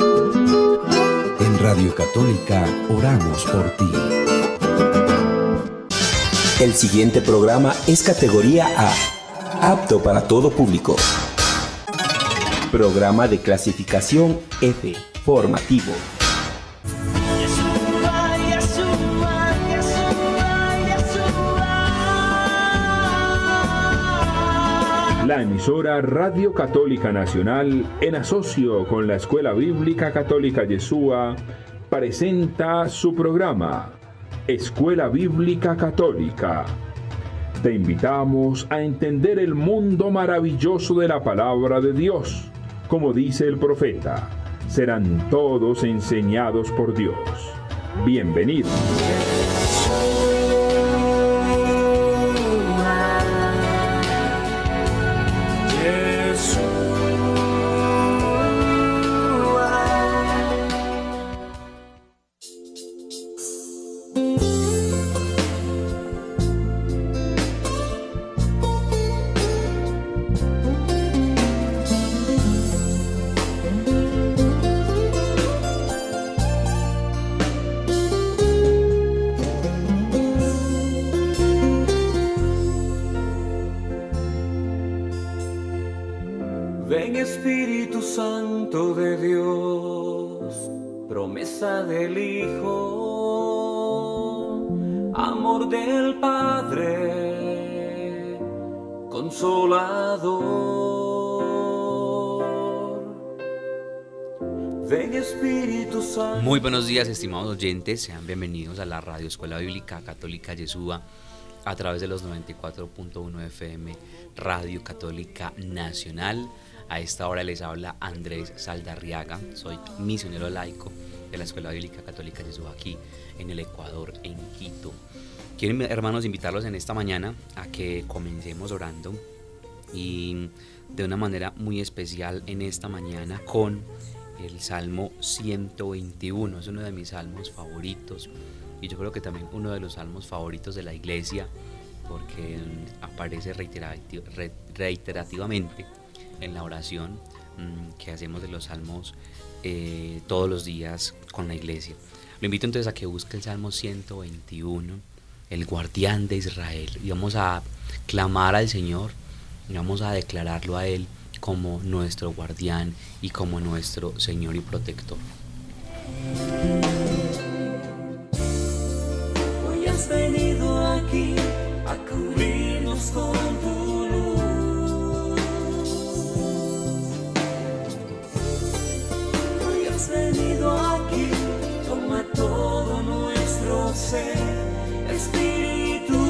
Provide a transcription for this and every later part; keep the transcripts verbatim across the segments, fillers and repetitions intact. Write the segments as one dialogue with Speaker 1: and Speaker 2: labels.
Speaker 1: En Radio Católica oramos por ti.
Speaker 2: El siguiente programa es categoría A, apto para todo público. Programa de clasificación F, formativo.
Speaker 3: La emisora Radio Católica Nacional, en asocio con la Escuela Bíblica Católica Yeshua, presenta su programa, Escuela Bíblica Católica. Te invitamos a entender el mundo maravilloso de la palabra de Dios. Como dice el profeta, serán todos enseñados por Dios. Bienvenidos.
Speaker 4: Ven Espíritu Santo de Dios, promesa del Hijo, amor del Padre, consolador. Ven Espíritu Santo.
Speaker 5: Muy buenos días, estimados oyentes, sean bienvenidos a la Radio Escuela Bíblica Católica Yeshua a través de los noventa y cuatro punto uno F M, Radio Católica Nacional. A esta hora les habla Andrés Saldarriaga, soy misionero laico de la Escuela Bíblica Católica Yeshua aquí en el Ecuador, en Quito. Quiero, hermanos, invitarlos en esta mañana a que comencemos orando y de una manera muy especial en esta mañana con el Salmo ciento veintiuno. Es uno de mis salmos favoritos y yo creo que también uno de los salmos favoritos de la iglesia porque aparece reiterati- re- reiterativamente en la oración mmm, que hacemos de los salmos eh, todos los días con la iglesia. Lo invito entonces a que busque el Salmo ciento veintiuno, el guardián de Israel, y vamos a clamar al Señor y vamos a declararlo a Él como nuestro guardián y como nuestro Señor y protector.
Speaker 4: Hoy has venido aquí a cubrirnos con tu luz. Hoy has venido aquí, toma todo nuestro ser, Espíritu.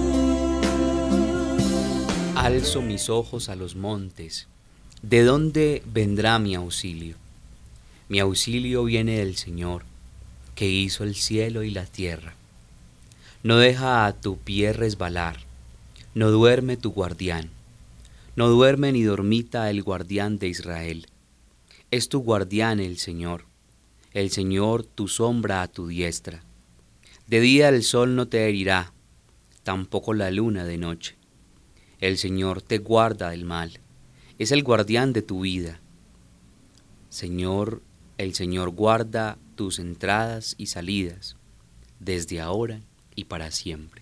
Speaker 5: Alzo mis ojos a los montes. ¿De dónde vendrá mi auxilio? Mi auxilio viene del Señor, que hizo el cielo y la tierra. No deja a tu pie resbalar, no duerme tu guardián, no duerme ni dormita el guardián de Israel. Es tu guardián el Señor, el Señor tu sombra a tu diestra. De día el sol no te herirá, tampoco la luna de noche. El Señor te guarda del mal, es el guardián de tu vida. Señor, el Señor guarda tus entradas y salidas, desde ahora y para siempre.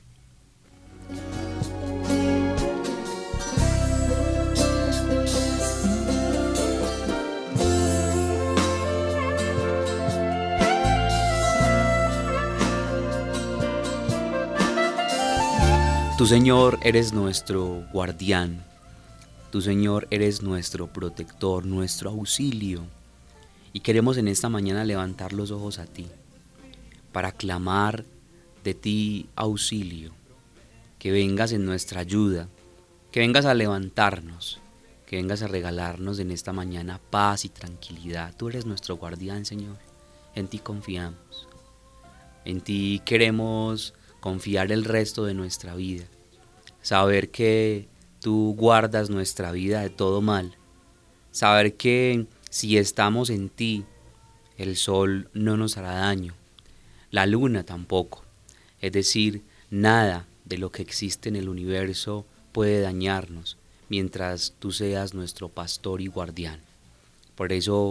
Speaker 5: Tu Señor eres nuestro guardián, tu Señor eres nuestro protector, nuestro auxilio. Y queremos en esta mañana levantar los ojos a ti, para clamar de ti auxilio, que vengas en nuestra ayuda, que vengas a levantarnos, que vengas a regalarnos en esta mañana paz y tranquilidad. Tú eres nuestro guardián, Señor, en ti confiamos, en ti queremos confiar el resto de nuestra vida, saber que tú guardas nuestra vida de todo mal, saber que si estamos en ti, el sol no nos hará daño, la luna tampoco, es decir, nada de lo que existe en el universo puede dañarnos mientras tú seas nuestro pastor y guardián. Por eso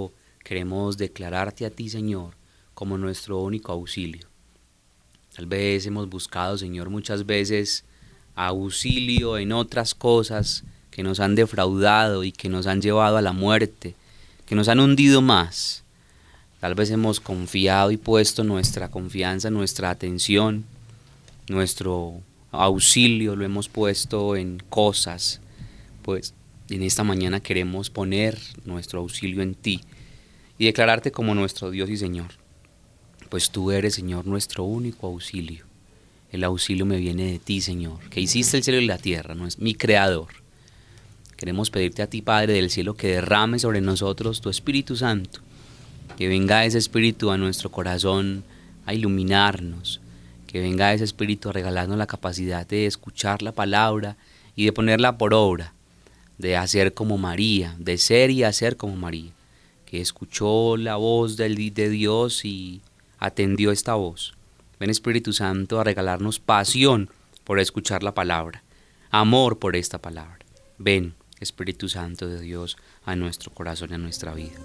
Speaker 5: queremos declararte a ti, Señor, como nuestro único auxilio. Tal vez hemos buscado, Señor, muchas veces auxilio en otras cosas que nos han defraudado y que nos han llevado a la muerte, que nos han hundido más. Tal vez hemos confiado y puesto nuestra confianza, nuestra atención, nuestro auxilio lo hemos puesto en cosas. Pues en esta mañana queremos poner nuestro auxilio en ti y declararte como nuestro Dios y Señor. Pues tú eres, Señor, nuestro único auxilio. El auxilio me viene de ti, Señor, que hiciste el cielo y la tierra, no es mi creador. Queremos pedirte a ti, Padre del cielo, que derrame sobre nosotros tu Espíritu Santo, que venga ese Espíritu a nuestro corazón a iluminarnos, que venga ese Espíritu a regalarnos la capacidad de escuchar la palabra y de ponerla por obra, de hacer como María, de ser y hacer como María, que escuchó la voz de Dios y atendió esta voz. Ven, Espíritu Santo, a regalarnos pasión por escuchar la palabra, amor por esta palabra. Ven, Espíritu Santo de Dios, a nuestro corazón y a nuestra vida.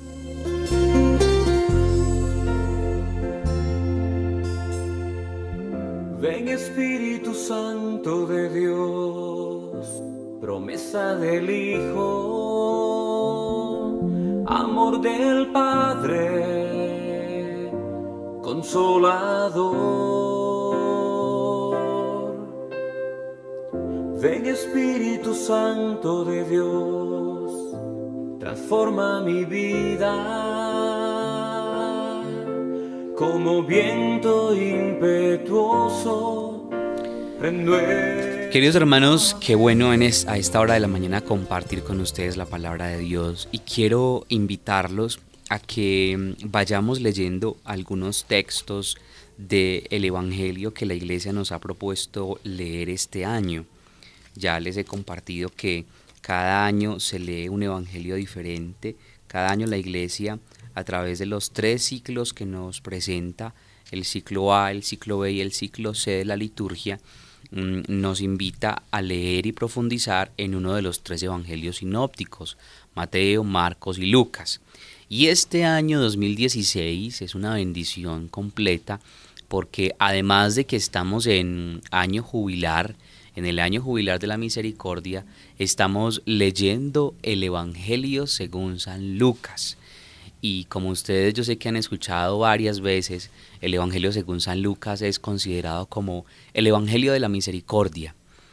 Speaker 4: Ven, Espíritu Santo de Dios, promesa del Hijo, amor del Padre, consolador. Ven, Espíritu Santo de Dios, transforma mi vida como viento impetuoso.
Speaker 5: Queridos hermanos, qué bueno en es, a esta hora de la mañana compartir con ustedes la palabra de Dios, y quiero invitarlos a que vayamos leyendo algunos textos del Evangelio que la Iglesia nos ha propuesto leer este año. Ya les he compartido que cada año se lee un Evangelio diferente. Cada año la Iglesia, a través de los tres ciclos que nos presenta, el ciclo A, el ciclo B y el ciclo C de la liturgia, nos invita a leer y profundizar en uno de los tres evangelios sinópticos, Mateo, Marcos y Lucas. Y este año dos mil dieciséis es una bendición completa, porque además de que estamos en año jubilar, en el año jubilar de la misericordia, estamos leyendo el Evangelio según San Lucas. Y como ustedes, yo sé que han escuchado varias veces, el Evangelio según San Lucas es considerado como el Evangelio de la misericordia.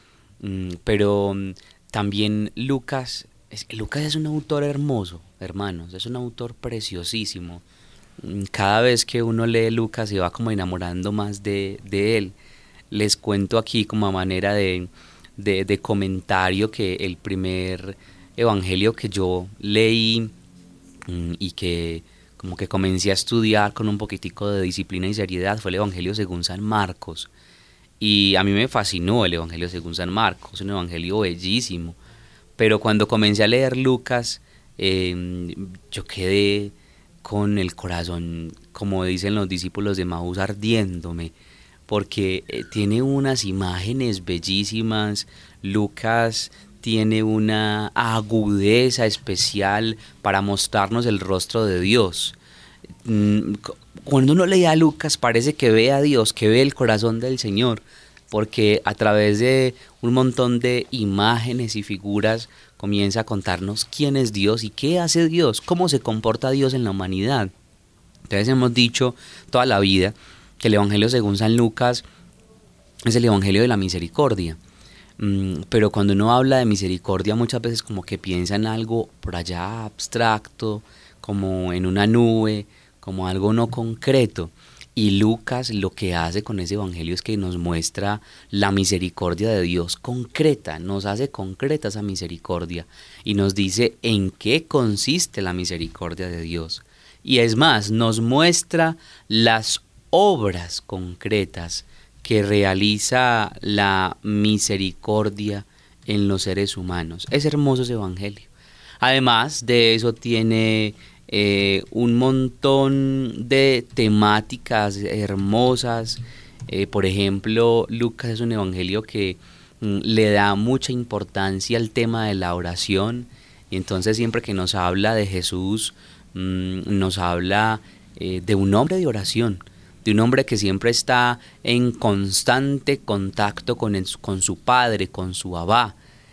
Speaker 5: Pero también Lucas, es, Lucas es un autor hermoso, hermanos, es un autor preciosísimo. Cada vez que uno lee Lucas se va como enamorando más de, de él. Les cuento aquí como a manera de, de, de comentario que el primer evangelio que yo leí y que como que comencé a estudiar con un poquitico de disciplina y seriedad fue el Evangelio según San Marcos. Y a mí me fascinó el Evangelio según San Marcos, es un evangelio bellísimo. Pero cuando comencé a leer Lucas, eh, yo quedé con el corazón, como dicen los discípulos de Maús, ardiéndome, porque eh, tiene unas imágenes bellísimas. Lucas tiene una agudeza especial para mostrarnos el rostro de Dios. Cuando uno lee a Lucas parece que ve a Dios, que ve el corazón del Señor, porque a través de un montón de imágenes y figuras comienza a contarnos quién es Dios y qué hace Dios, cómo se comporta Dios en la humanidad. Entonces hemos dicho toda la vida que el Evangelio según San Lucas es el Evangelio de la misericordia. Pero cuando uno habla de misericordia muchas veces como que piensa en algo por allá abstracto, como en una nube, como algo no concreto. Y Lucas lo que hace con ese evangelio es que nos muestra la misericordia de Dios concreta, nos hace concreta esa misericordia y nos dice en qué consiste la misericordia de Dios. Y es más, nos muestra las obras concretas que realiza la misericordia en los seres humanos. Es hermoso ese evangelio. Además de eso tiene eh, un montón de temáticas hermosas. Eh, por ejemplo, Lucas es un evangelio que mm, le da mucha importancia al tema de la oración. Y entonces siempre que nos habla de Jesús, mmm, nos habla eh, de un hombre de oración, de un hombre que siempre está en constante contacto con, el, con su padre, con su Abba.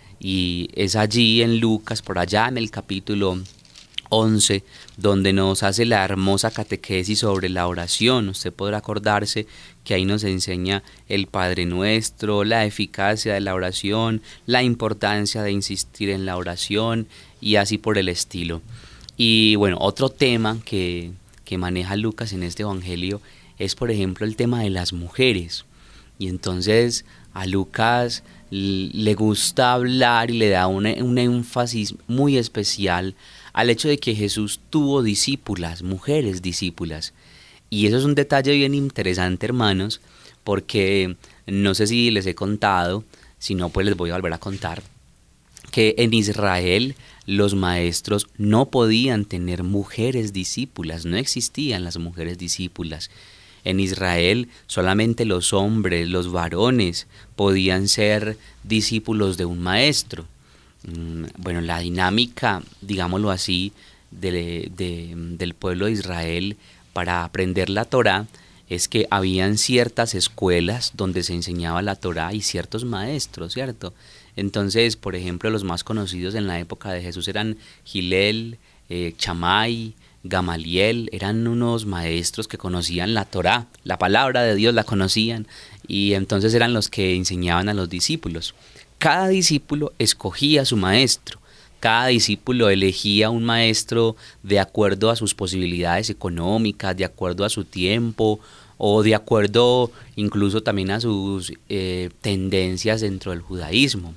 Speaker 5: Y es allí en Lucas, por allá en el capítulo once, donde nos hace la hermosa catequesis sobre la oración. Usted podrá acordarse que ahí nos enseña el Padre Nuestro, la eficacia de la oración, la importancia de insistir en la oración y así por el estilo. Y bueno, otro tema que, que maneja Lucas en este evangelio es, por ejemplo, el tema de las mujeres. Y entonces a Lucas le gusta hablar y le da un, un énfasis muy especial al hecho de que Jesús tuvo discípulas, mujeres discípulas. Y eso es un detalle bien interesante, hermanos, porque no sé si les he contado, si no, pues les voy a volver a contar, que en Israel los maestros no podían tener mujeres discípulas, no existían las mujeres discípulas. En Israel solamente los hombres, los varones, podían ser discípulos de un maestro. Bueno, la dinámica, digámoslo así, de, de, del pueblo de Israel para aprender la Torá es que habían ciertas escuelas donde se enseñaba la Torá y ciertos maestros, ¿cierto? Entonces, por ejemplo, los más conocidos en la época de Jesús eran Gilel, eh, Chamay, Gamaliel. Eran unos maestros que conocían la Torá, la palabra de Dios la conocían, y entonces eran los que enseñaban a los discípulos. Cada discípulo escogía a su maestro, cada discípulo elegía un maestro de acuerdo a sus posibilidades económicas, de acuerdo a su tiempo, o de acuerdo incluso también a sus eh, tendencias dentro del judaísmo.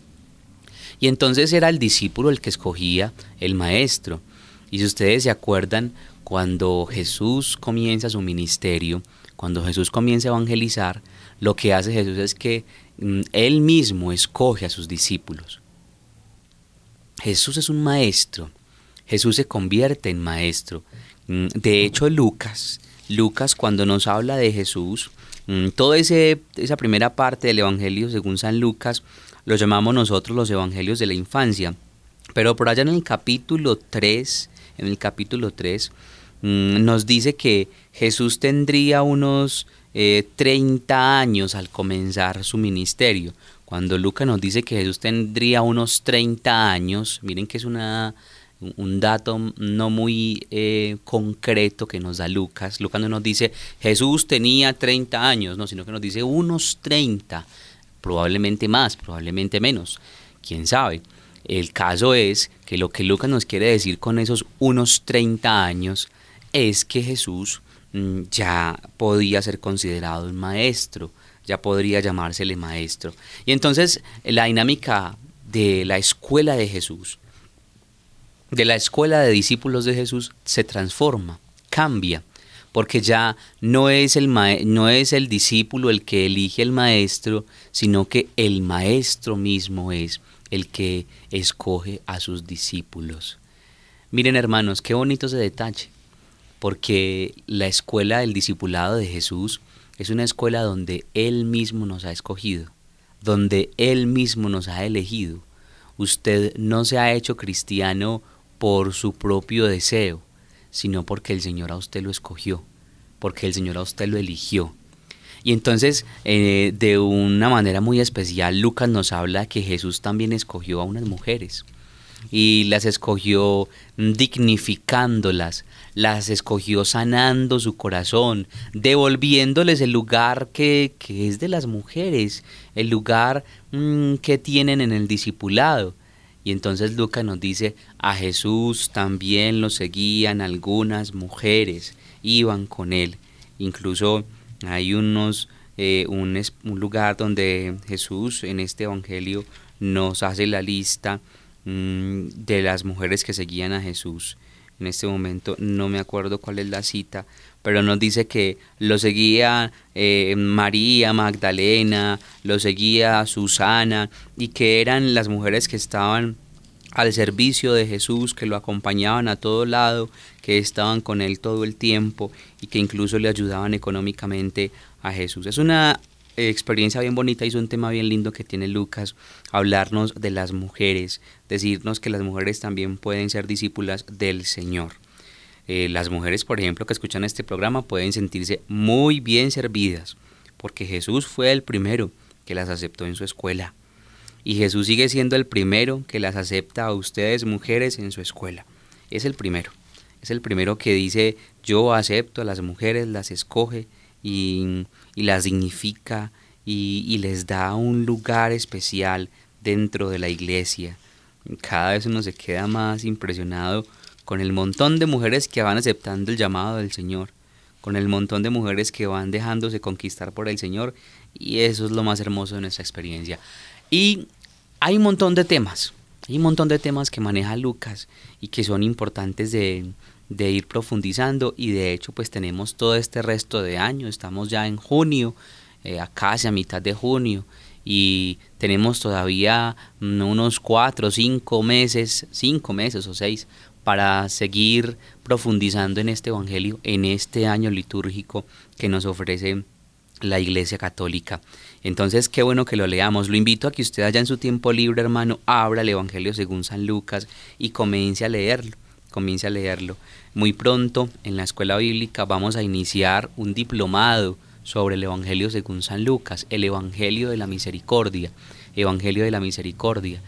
Speaker 5: Y entonces era el discípulo el que escogía el maestro. Y si ustedes se acuerdan, cuando Jesús comienza su ministerio, cuando Jesús comienza a evangelizar, lo que hace Jesús es que mm, Él mismo escoge a sus discípulos. Jesús es un maestro, Jesús se convierte en maestro. Mm, de hecho, Lucas, Lucas cuando nos habla de Jesús, mm, toda esa primera parte del Evangelio según San Lucas, lo llamamos nosotros los Evangelios de la infancia. Pero por allá en el capítulo tres, en el capítulo tres, mmm, nos dice que Jesús tendría unos eh, treinta años al comenzar su ministerio. Cuando Lucas nos dice que Jesús tendría unos treinta años, miren que es una, un dato no muy eh, concreto que nos da Lucas. Lucas no nos dice Jesús tenía treinta años, no, sino que nos dice unos treinta, probablemente más, probablemente menos, quién sabe. El caso es que lo que Lucas nos quiere decir con esos unos treinta años es que Jesús mmm, ya podía ser considerado un maestro, ya podría llamársele maestro. Y entonces la dinámica de la escuela de Jesús, de la escuela de discípulos de Jesús, se transforma, cambia, porque ya no es el, ma- no es el discípulo el que elige el maestro, sino que el maestro mismo es el que escoge a sus discípulos. Miren, hermanos, qué bonito ese detalle, porque la escuela del discipulado de Jesús es una escuela donde Él mismo nos ha escogido, donde Él mismo nos ha elegido. Usted no se ha hecho cristiano por su propio deseo, sino porque el Señor a usted lo escogió, porque el Señor a usted lo eligió. Y entonces, eh, de una manera muy especial, Lucas nos habla que Jesús también escogió a unas mujeres y las escogió dignificándolas, las escogió sanando su corazón, devolviéndoles el lugar que, que es de las mujeres, el lugar mmm, que tienen en el discipulado. Y entonces Lucas nos dice, a Jesús también lo seguían algunas mujeres, iban con él. Incluso hay unos, eh, un, un lugar donde Jesús en este evangelio nos hace la lista mmm, de las mujeres que seguían a Jesús. En este momento no me acuerdo cuál es la cita, pero nos dice que lo seguía eh, María Magdalena, lo seguía Susana, y que eran las mujeres que estaban al servicio de Jesús, que lo acompañaban a todo lado, que estaban con él todo el tiempo y que incluso le ayudaban económicamente a Jesús. Es una experiencia bien bonita y es un tema bien lindo que tiene Lucas, hablarnos de las mujeres, decirnos que las mujeres también pueden ser discípulas del Señor. eh, las mujeres, por ejemplo, que escuchan este programa pueden sentirse muy bien servidas, porque Jesús fue el primero que las aceptó en su escuela. Y Jesús sigue siendo el primero que las acepta a ustedes, mujeres, en su escuela. Es el primero. Es el primero que dice: yo acepto a las mujeres, las escoge y, y las dignifica y, y les da un lugar especial dentro de la iglesia. Cada vez uno se queda más impresionado con el montón de mujeres que van aceptando el llamado del Señor, con el montón de mujeres que van dejándose conquistar por el Señor, y eso es lo más hermoso de nuestra experiencia. Y hay un montón de temas, hay un montón de temas que maneja Lucas y que son importantes de, de ir profundizando, y de hecho pues tenemos todo este resto de año, estamos ya en junio, eh, casi a mitad de junio, y tenemos todavía unos cuatro, cinco meses, cinco meses o seis para seguir profundizando en este evangelio, en este año litúrgico que nos ofrece la Iglesia Católica. Entonces, qué bueno que lo leamos. Lo invito a que usted allá en su tiempo libre, hermano, abra el Evangelio según San Lucas y comience a leerlo, comience a leerlo. Muy pronto en la escuela bíblica vamos a iniciar un diplomado sobre el Evangelio según San Lucas, el Evangelio de la Misericordia, Evangelio de la Misericordia.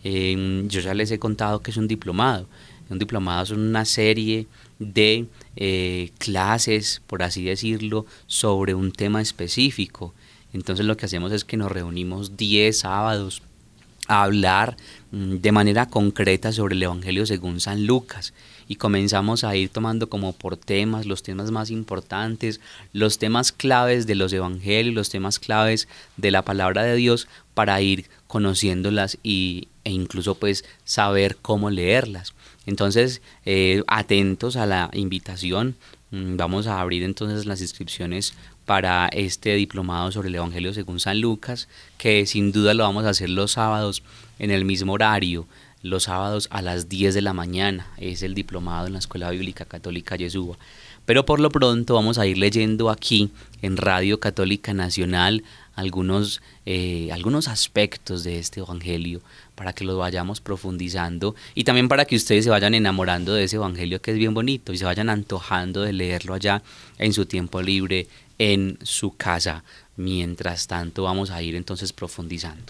Speaker 5: Eh, yo ya les he contado que es un diplomado. Un diplomado es una serie de eh, clases, por así decirlo, sobre un tema específico. Entonces lo que hacemos es que nos reunimos diez sábados a hablar mmm, de manera concreta sobre el Evangelio según San Lucas, y comenzamos a ir tomando como por temas los temas más importantes, los temas claves de los evangelios, los temas claves de la palabra de Dios, para ir conociéndolas y, e incluso pues saber cómo leerlas. Entonces, eh, atentos a la invitación. Vamos a abrir entonces las inscripciones para este diplomado sobre el Evangelio según San Lucas, que sin duda lo vamos a hacer los sábados en el mismo horario, los sábados a las diez de la mañana. Es el diplomado en la Escuela Bíblica Católica Yeshua. Pero por lo pronto vamos a ir leyendo aquí en Radio Católica Nacional algunos, eh, algunos aspectos de este evangelio, para que los vayamos profundizando, y también para que ustedes se vayan enamorando de ese evangelio, que es bien bonito, y se vayan antojando de leerlo allá en su tiempo libre, en su casa. Mientras tanto vamos a ir entonces profundizando.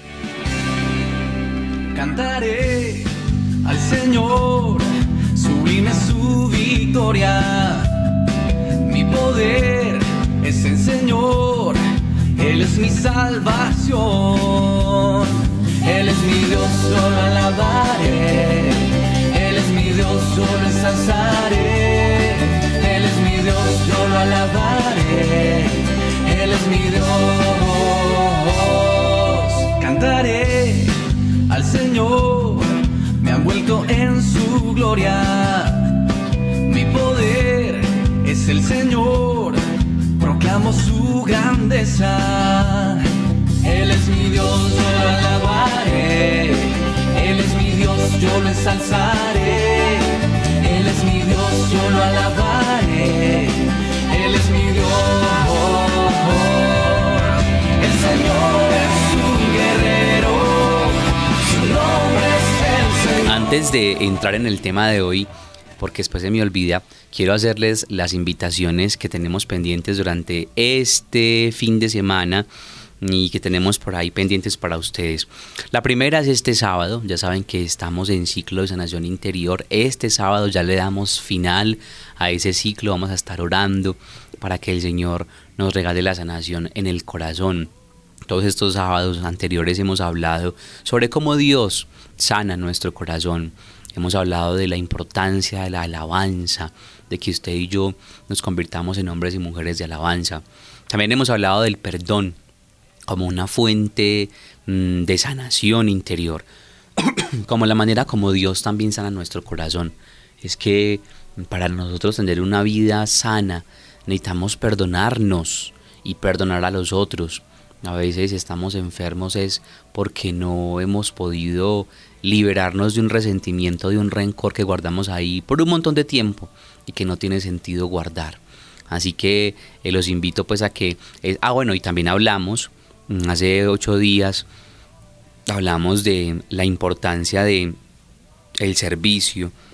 Speaker 4: Cantaré al Señor, sublime su victoria. Mi poder es el Señor, Él es mi salvación. Él es mi Dios, yo lo alabaré. Él es mi Dios, yo lo ensalzaré. Él es mi Dios, yo lo alabaré. Él es mi Dios. Cantaré al Señor, me han vuelto en su gloria. Mi poder es el Señor, proclamo su grandeza. Él es mi Dios, yo lo alabaré. Él es mi Dios, yo lo ensalzaré. Él es mi Dios, yo lo alabaré. Él es mi Dios. El Señor es un guerrero, su nombre es el Señor.
Speaker 5: Antes de entrar en el tema de hoy, porque después se me olvida, quiero hacerles las invitaciones que tenemos pendientes durante este fin de semana y que tenemos por ahí pendientes para ustedes. La primera es este sábado. Ya saben que estamos en ciclo de sanación interior. Este sábado ya le damos final a ese ciclo. Vamos a estar orando para que el Señor nos regale la sanación en el corazón. Todos estos sábados anteriores hemos hablado sobre cómo Dios sana nuestro corazón. Hemos hablado de la importancia de la alabanza, de que usted y yo nos convirtamos en hombres y mujeres de alabanza. También hemos hablado del perdón como una fuente mmm, de sanación interior, como la manera como Dios también sana nuestro corazón. Es que para nosotros tener una vida sana necesitamos perdonarnos y perdonar a los otros. A veces estamos enfermos es porque no hemos podido liberarnos de un resentimiento, de un rencor que guardamos ahí por un montón de tiempo y que no tiene sentido guardar. Así que eh, los invito pues a que... Eh, ah, bueno, y también hablamos, hace ocho días, hablamos de la importancia de el servicio,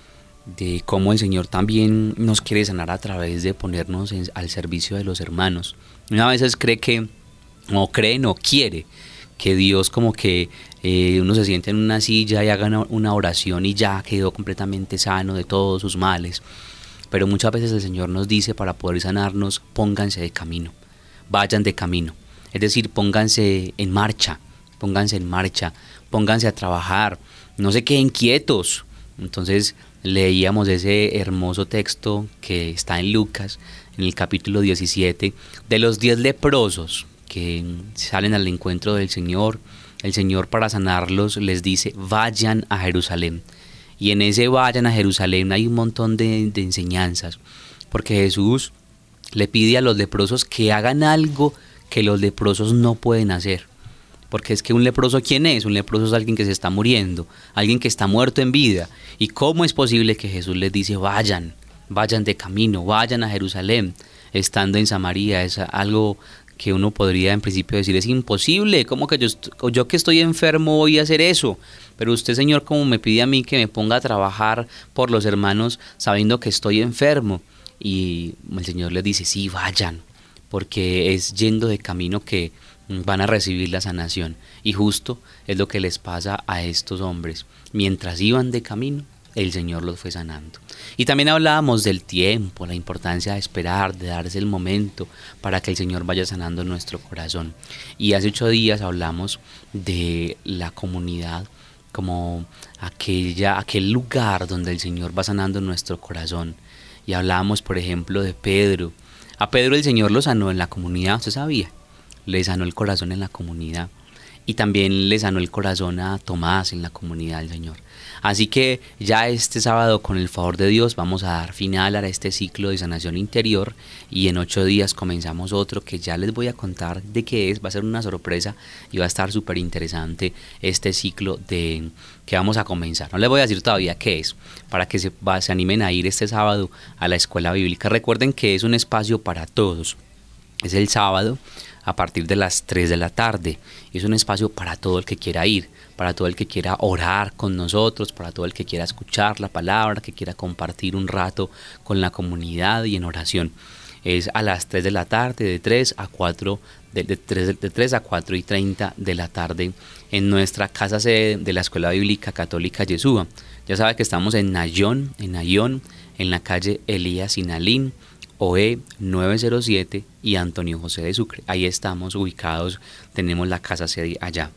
Speaker 5: de cómo el Señor también nos quiere sanar a través de ponernos en, al servicio de los hermanos. Una veces cree que, o cree, no quiere, que Dios como que eh, uno se siente en una silla y haga una, una oración y ya quedó completamente sano de todos sus males. Pero muchas veces el Señor nos dice, para poder sanarnos, pónganse de camino, vayan de camino. Es decir, pónganse en marcha, pónganse en marcha, pónganse a trabajar, no se queden quietos. Entonces leíamos ese hermoso texto que está en Lucas, en el capítulo diecisiete, de los diez leprosos que salen al encuentro del Señor. El Señor, para sanarlos, les dice, vayan a Jerusalén. Y en ese vayan a Jerusalén hay un montón de, de enseñanzas, porque Jesús le pide a los leprosos que hagan algo que los leprosos no pueden hacer. Porque es que un leproso, ¿quién es? Un leproso es alguien que se está muriendo, alguien que está muerto en vida. ¿Y cómo es posible que Jesús les dice, vayan, vayan de camino, vayan a Jerusalén, estando en Samaria? Es algo que uno podría en principio decir, es imposible, ¿cómo que yo, yo que estoy enfermo voy a hacer eso? Pero usted, Señor, como me pide a mí que me ponga a trabajar por los hermanos sabiendo que estoy enfermo. Y el Señor les dice, sí, vayan, porque es yendo de camino que van a recibir la sanación. Y justo es lo que les pasa a estos hombres. Mientras iban de camino, el Señor los fue sanando. Y también hablábamos del tiempo, la importancia de esperar, de darse el momento para que el Señor vaya sanando nuestro corazón. Y hace ocho días hablamos de la comunidad como aquella, aquel lugar donde el Señor va sanando nuestro corazón. Y hablábamos, por ejemplo, de Pedro. A Pedro el Señor lo sanó en la comunidad, ¿usted sabía? Le sanó el corazón en la comunidad. Y también le sanó el corazón a Tomás en la comunidad del Señor. Así que ya este sábado, con el favor de Dios, vamos a dar final a este ciclo de sanación interior, y en ocho días comenzamos otro que ya les voy a contar de qué es. Va a ser una sorpresa y va a estar súper interesante este ciclo de que vamos a comenzar. No les voy a decir todavía qué es, para que se, va, se animen a ir este sábado a la escuela bíblica. Recuerden que es un espacio para todos. Es el sábado a partir de las tres de la tarde. Es un espacio para todo el que quiera ir, para todo el que quiera orar con nosotros, para todo el que quiera escuchar la palabra, que quiera compartir un rato con la comunidad y en oración. Es a las tres de la tarde, de tres a cuatro, de, de, tres, de tres a cuatro y treinta de la tarde, en nuestra casa sede de la Escuela Bíblica Católica Yeshua. Ya sabe que estamos en Nayón, en Nayón, en la calle Elías Sinalín, O E nueve cero siete y Antonio José de Sucre. Ahí estamos ubicados, tenemos la casa sede allá.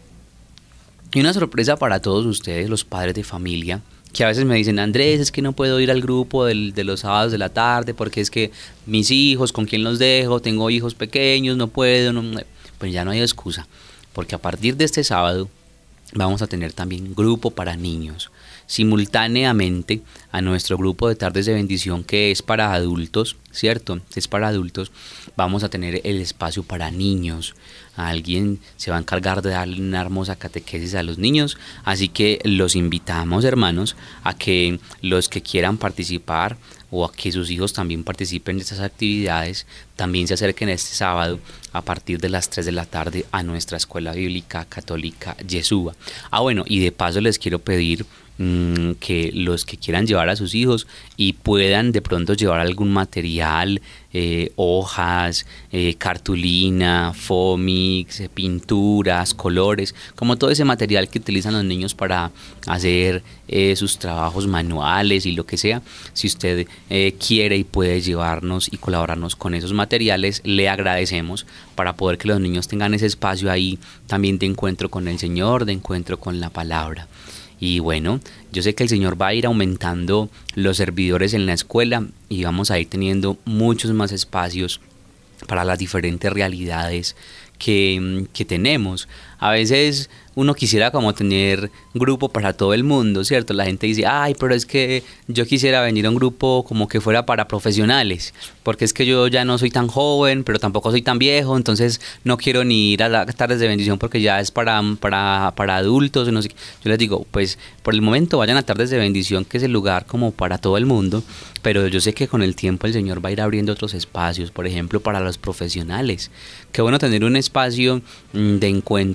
Speaker 5: Y una sorpresa para todos ustedes, los padres de familia, que a veces me dicen, Andrés, es que no puedo ir al grupo del, de los sábados de la tarde porque es que mis hijos, ¿con quién los dejo? Tengo hijos pequeños, no puedo. No, no. Pues ya no hay excusa, porque a partir de este sábado vamos a tener también grupo para niños. Simultáneamente a nuestro grupo de tardes de bendición, que es para adultos, ¿cierto? Es para adultos, vamos a tener el espacio para niños. Alguien se va a encargar de darle una hermosa catequesis a los niños, así que los invitamos, hermanos, a que los que quieran participar o a que sus hijos también participen de estas actividades, también se acerquen este sábado a partir de las tres de la tarde a nuestra Escuela Bíblica Católica Yeshua. Ah, bueno, y de paso les quiero pedir que los que quieran llevar a sus hijos y puedan de pronto llevar algún material, eh, hojas, eh, cartulina, fómix, eh, pinturas, colores, como todo ese material que utilizan los niños para hacer eh, sus trabajos manuales y lo que sea. Si usted eh, quiere y puede llevarnos y colaborarnos con esos materiales, le agradecemos, para poder que los niños tengan ese espacio ahí también de encuentro con el Señor, de encuentro con la palabra. Y bueno, yo sé que el Señor va a ir aumentando los servidores en la escuela y vamos a ir teniendo muchos más espacios para las diferentes realidades que, que tenemos. A veces uno quisiera como tener grupo para todo el mundo, ¿cierto? La gente dice, ay, pero es que yo quisiera venir a un grupo como que fuera para profesionales, porque es que yo ya no soy tan joven, pero tampoco soy tan viejo, entonces no quiero ni ir a las tardes de bendición porque ya es para, para, para adultos. No sé. Yo les digo, pues por el momento vayan a tardes de bendición, que es el lugar como para todo el mundo, pero yo sé que con el tiempo el Señor va a ir abriendo otros espacios, por ejemplo, para los profesionales. Qué bueno tener un espacio de encuentro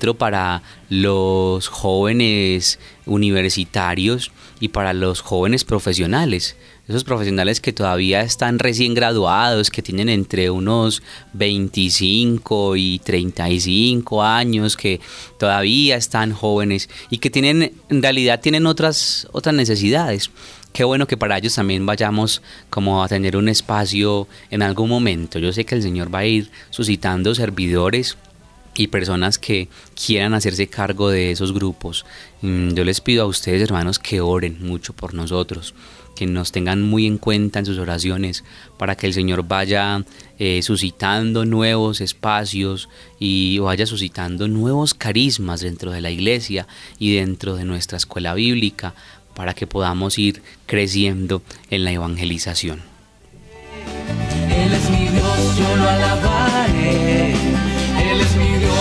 Speaker 5: encuentro para los jóvenes universitarios y para los jóvenes profesionales. Esos profesionales que todavía están recién graduados, que tienen entre unos veinticinco y treinta y cinco años, que todavía están jóvenes y que tienen, en realidad tienen otras, otras necesidades. Qué bueno que para ellos también vayamos como a tener un espacio en algún momento. Yo sé que el Señor va a ir suscitando servidores y personas que quieran hacerse cargo de esos grupos. Yo les pido a ustedes, hermanos, que oren mucho por nosotros, que nos tengan muy en cuenta en sus oraciones para que el Señor vaya eh, suscitando nuevos espacios y vaya suscitando nuevos carismas dentro de la iglesia y dentro de nuestra escuela bíblica para que podamos ir creciendo en la evangelización.
Speaker 4: Él es mi Dios, yo lo alabaré. Él es mi Dios.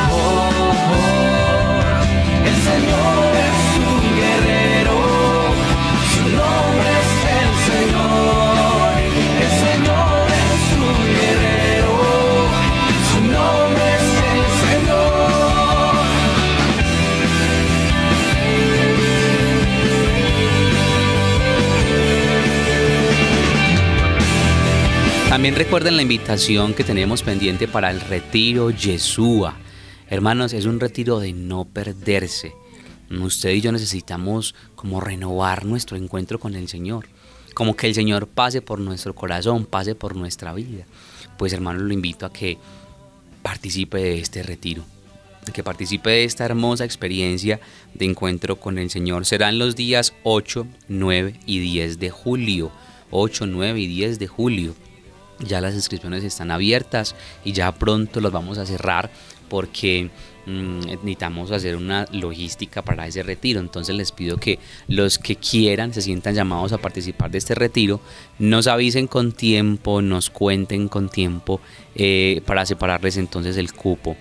Speaker 4: El Señor es un guerrero. Su nombre es el Señor. El Señor es un guerrero. Su nombre es el Señor.
Speaker 5: También recuerden la invitación que tenemos pendiente para el retiro Yeshua. Hermanos, es un retiro de no perderse. Usted y yo necesitamos como renovar nuestro encuentro con el Señor, como que el Señor pase por nuestro corazón, pase por nuestra vida. Pues hermanos, lo invito a que participe de este retiro, que participe de esta hermosa experiencia de encuentro con el Señor. Serán los días ocho, nueve y diez de julio. ocho, nueve y diez de julio. Ya las inscripciones están abiertas y ya pronto las vamos a cerrar porque mmm, necesitamos hacer una logística para ese retiro. Entonces les pido que los que quieran, se sientan llamados a participar de este retiro, nos avisen con tiempo, nos cuenten con tiempo eh, para separarles entonces el cupo.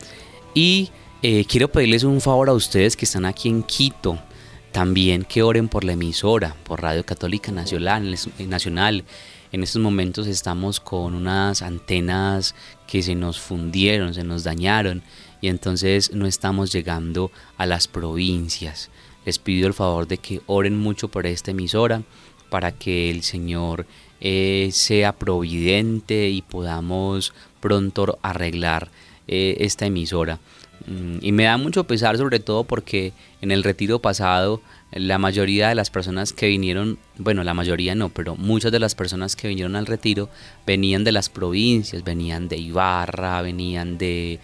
Speaker 5: Y eh, quiero pedirles un favor a ustedes que están aquí en Quito, también que oren por la emisora, por Radio Católica Nacional, Nacional. En estos momentos estamos con unas antenas que se nos fundieron, se nos dañaron y entonces no estamos llegando a las provincias. Les pido el favor de que oren mucho por esta emisora para que el Señor eh, sea providente y podamos pronto arreglar eh, esta emisora. Y me da mucho pesar, sobre todo porque en el retiro pasado la mayoría de las personas que vinieron, bueno, la mayoría no, pero muchas de las personas que vinieron al retiro venían de las provincias, venían de Ibarra, venían de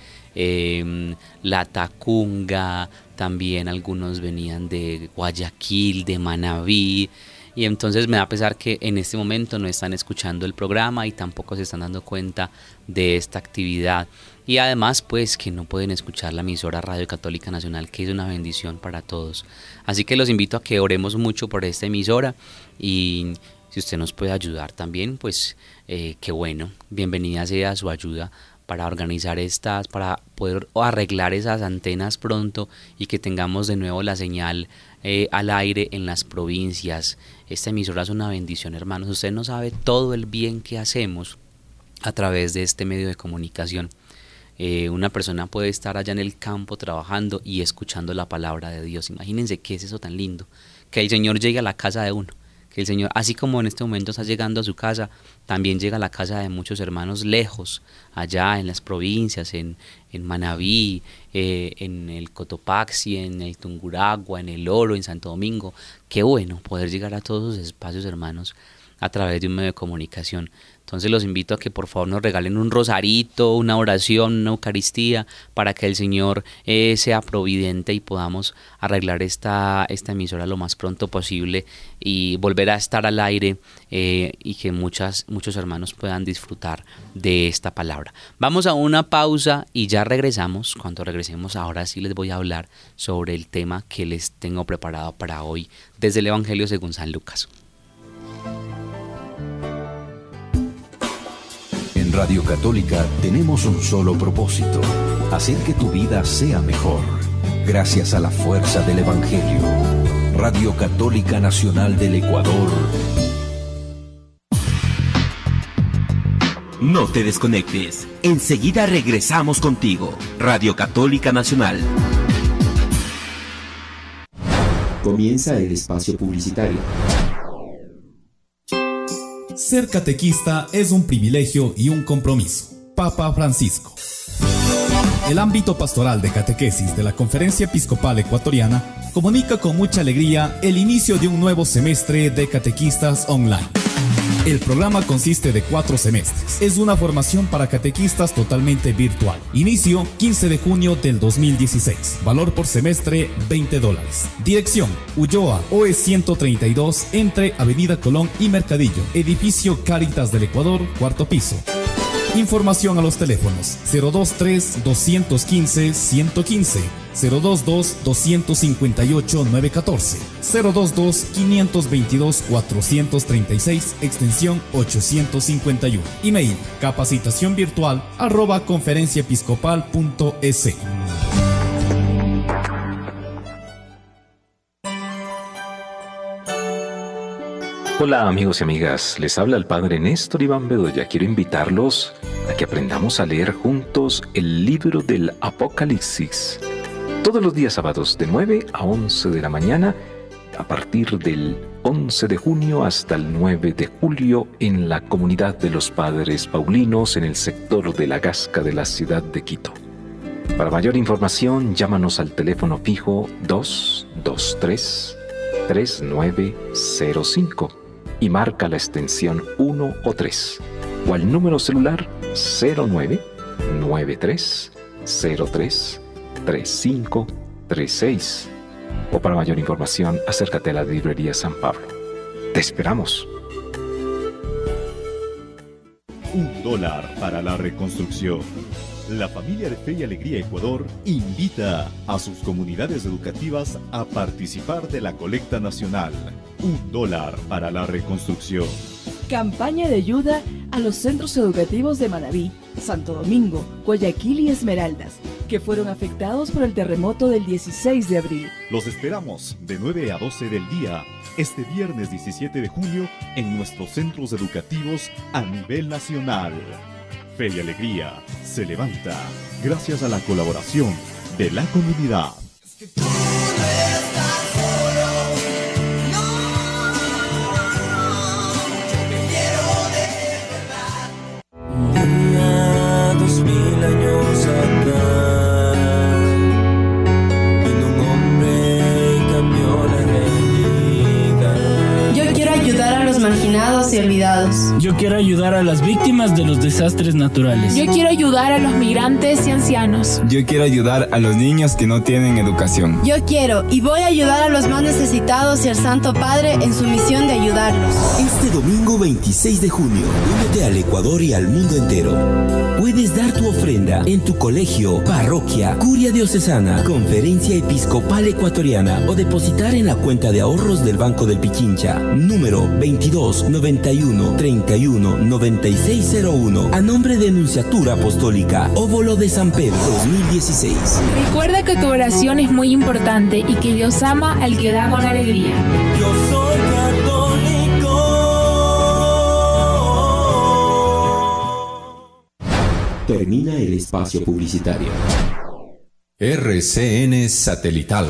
Speaker 5: eh, La Tacunga, también algunos venían de Guayaquil, de Manabí. Y entonces me da pesar que en este momento no están escuchando el programa y tampoco se están dando cuenta de esta actividad. Y además pues que no pueden escuchar la emisora Radio Católica Nacional, que es una bendición para todos. Así que los invito a que oremos mucho por esta emisora y si usted nos puede ayudar también, pues eh, qué bueno, bienvenida sea su ayuda para organizar estas, para poder arreglar esas antenas pronto y que tengamos de nuevo la señal eh, al aire en las provincias. Esta emisora es una bendición, hermanos. Usted no sabe todo el bien que hacemos a través de este medio de comunicación. Eh, una persona puede estar allá en el campo trabajando y escuchando la palabra de Dios. Imagínense qué es eso tan lindo, que el Señor llegue a la casa de uno, que el Señor, así como en este momento está llegando a su casa, también llega a la casa de muchos hermanos lejos, allá en las provincias, en, en Manabí, eh, en el Cotopaxi, en el Tungurahua, en el Oro, en Santo Domingo. Qué bueno poder llegar a todos esos espacios, hermanos, a través de un medio de comunicación. Entonces los invito a que por favor nos regalen un rosarito, una oración, una Eucaristía, para que el Señor eh, sea providente y podamos arreglar esta, esta emisora lo más pronto posible y volver a estar al aire eh, y que muchas, muchos hermanos puedan disfrutar de esta palabra. Vamos a una pausa y ya regresamos. Cuando regresemos ahora sí les voy a hablar sobre el tema que les tengo preparado para hoy desde el Evangelio según San Lucas.
Speaker 1: En Radio Católica tenemos un solo propósito: hacer que tu vida sea mejor. Gracias a la fuerza del Evangelio. Radio Católica Nacional del Ecuador
Speaker 2: No te desconectes. Enseguida regresamos contigo. Radio Católica Nacional. Comienza el espacio publicitario.
Speaker 6: Ser catequista es un privilegio y un compromiso. Papa Francisco. El ámbito pastoral de catequesis de la Conferencia Episcopal Ecuatoriana comunica con mucha alegría el inicio de un nuevo semestre de catequistas online. El programa consiste de cuatro semestres. Es una formación para catequistas totalmente virtual. Inicio quince de junio del dos mil dieciséis. Valor por semestre veinte dólares. Dirección Ulloa, O E ciento treinta y dos, entre Avenida Colón y Mercadillo. Edificio Cáritas del Ecuador, cuarto piso. Información a los teléfonos cero dos tres, dos uno cinco, uno uno cinco, cero dos dos, dos cinco ocho, nueve uno cuatro, cero dos dos, cinco dos dos, cuatro tres seis, extensión ochocientos cincuenta y uno. Email capacitación virtual arroba conferenciaepiscopal punto es.
Speaker 7: Hola amigos y amigas, les habla el Padre Néstor Iván Bedoya. Quiero invitarlos a que aprendamos a leer juntos el libro del Apocalipsis. Todos los días sábados de nueve a once de la mañana, a partir del once de junio hasta el nueve de julio, en la comunidad de los Padres Paulinos, en el sector de La Gasca de la ciudad de Quito. Para mayor información, llámanos al teléfono fijo dos dos tres, tres nueve cero cinco. Y marca la extensión uno o tres, o al número celular cero nueve, nueve tres, cero tres, tres cinco tres seis. O para mayor información, acércate a la librería San Pablo. ¡Te esperamos!
Speaker 8: Un dólar para la reconstrucción. La familia de Fe y Alegría Ecuador invita a sus comunidades educativas a participar de la colecta nacional. Un dólar para la reconstrucción.
Speaker 9: Campaña de ayuda a los centros educativos de Manabí, Santo Domingo, Guayaquil y Esmeraldas, que fueron afectados por el terremoto del dieciséis de abril.
Speaker 8: Los esperamos de nueve a doce del día, este viernes diecisiete de junio, en nuestros centros educativos a nivel nacional. Fe y Alegría se levanta gracias a la colaboración de la comunidad. Es que tú no estás solo, no, yo te quiero de verdad.
Speaker 10: Día dos mil años atrás, vino un hombre y cambió la realidad.
Speaker 11: Yo quiero ayudar a los marginados y olvidados.
Speaker 12: Yo quiero ayudar a las víctimas de los desastres naturales.
Speaker 13: Yo quiero ayudar a los migrantes y ancianos.
Speaker 14: Yo quiero ayudar a los niños que no tienen educación.
Speaker 11: Yo quiero y voy a ayudar a los más necesitados y al Santo Padre en su misión de ayudarlos.
Speaker 2: Este domingo veintiséis de junio, únete al Ecuador y al mundo entero. Puedes dar tu ofrenda en tu colegio, parroquia, curia diocesana, conferencia episcopal ecuatoriana o depositar en la cuenta de ahorros del Banco del Pichincha, número veintidós, noventa y uno, treinta y uno, noventa y seis cero uno, a nombre de Nunciatura Apostólica, Óbolo de San Pedro dos mil dieciséis.
Speaker 13: Recuerda que tu oración es muy importante y que Dios ama al que da con alegría.
Speaker 10: Yo soy católico.
Speaker 2: Termina el espacio publicitario.
Speaker 1: R C N Satelital.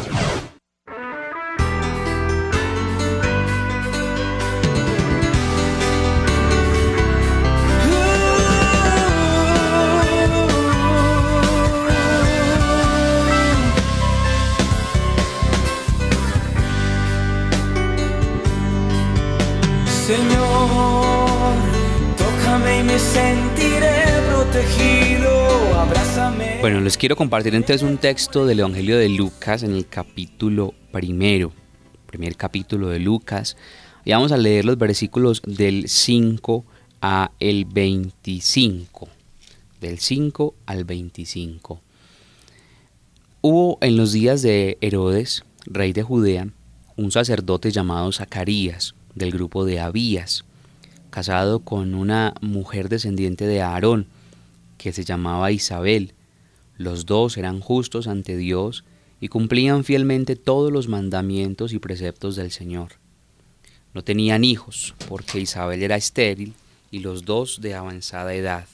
Speaker 10: Señor, tócame y me sentiré protegido, abrázame.
Speaker 5: Bueno, les quiero compartir entonces un texto del Evangelio de Lucas en el capítulo primero, primer capítulo de Lucas, y vamos a leer los versículos del cinco a el veinticinco, del cinco al veinticinco. Hubo en los días de Herodes, rey de Judea, un sacerdote llamado Zacarías, del grupo de Abías, casado con una mujer descendiente de Aarón, que se llamaba Isabel. Los dos eran justos ante Dios y cumplían fielmente todos los mandamientos y preceptos del Señor. No tenían hijos, porque Isabel era estéril y los dos de avanzada edad.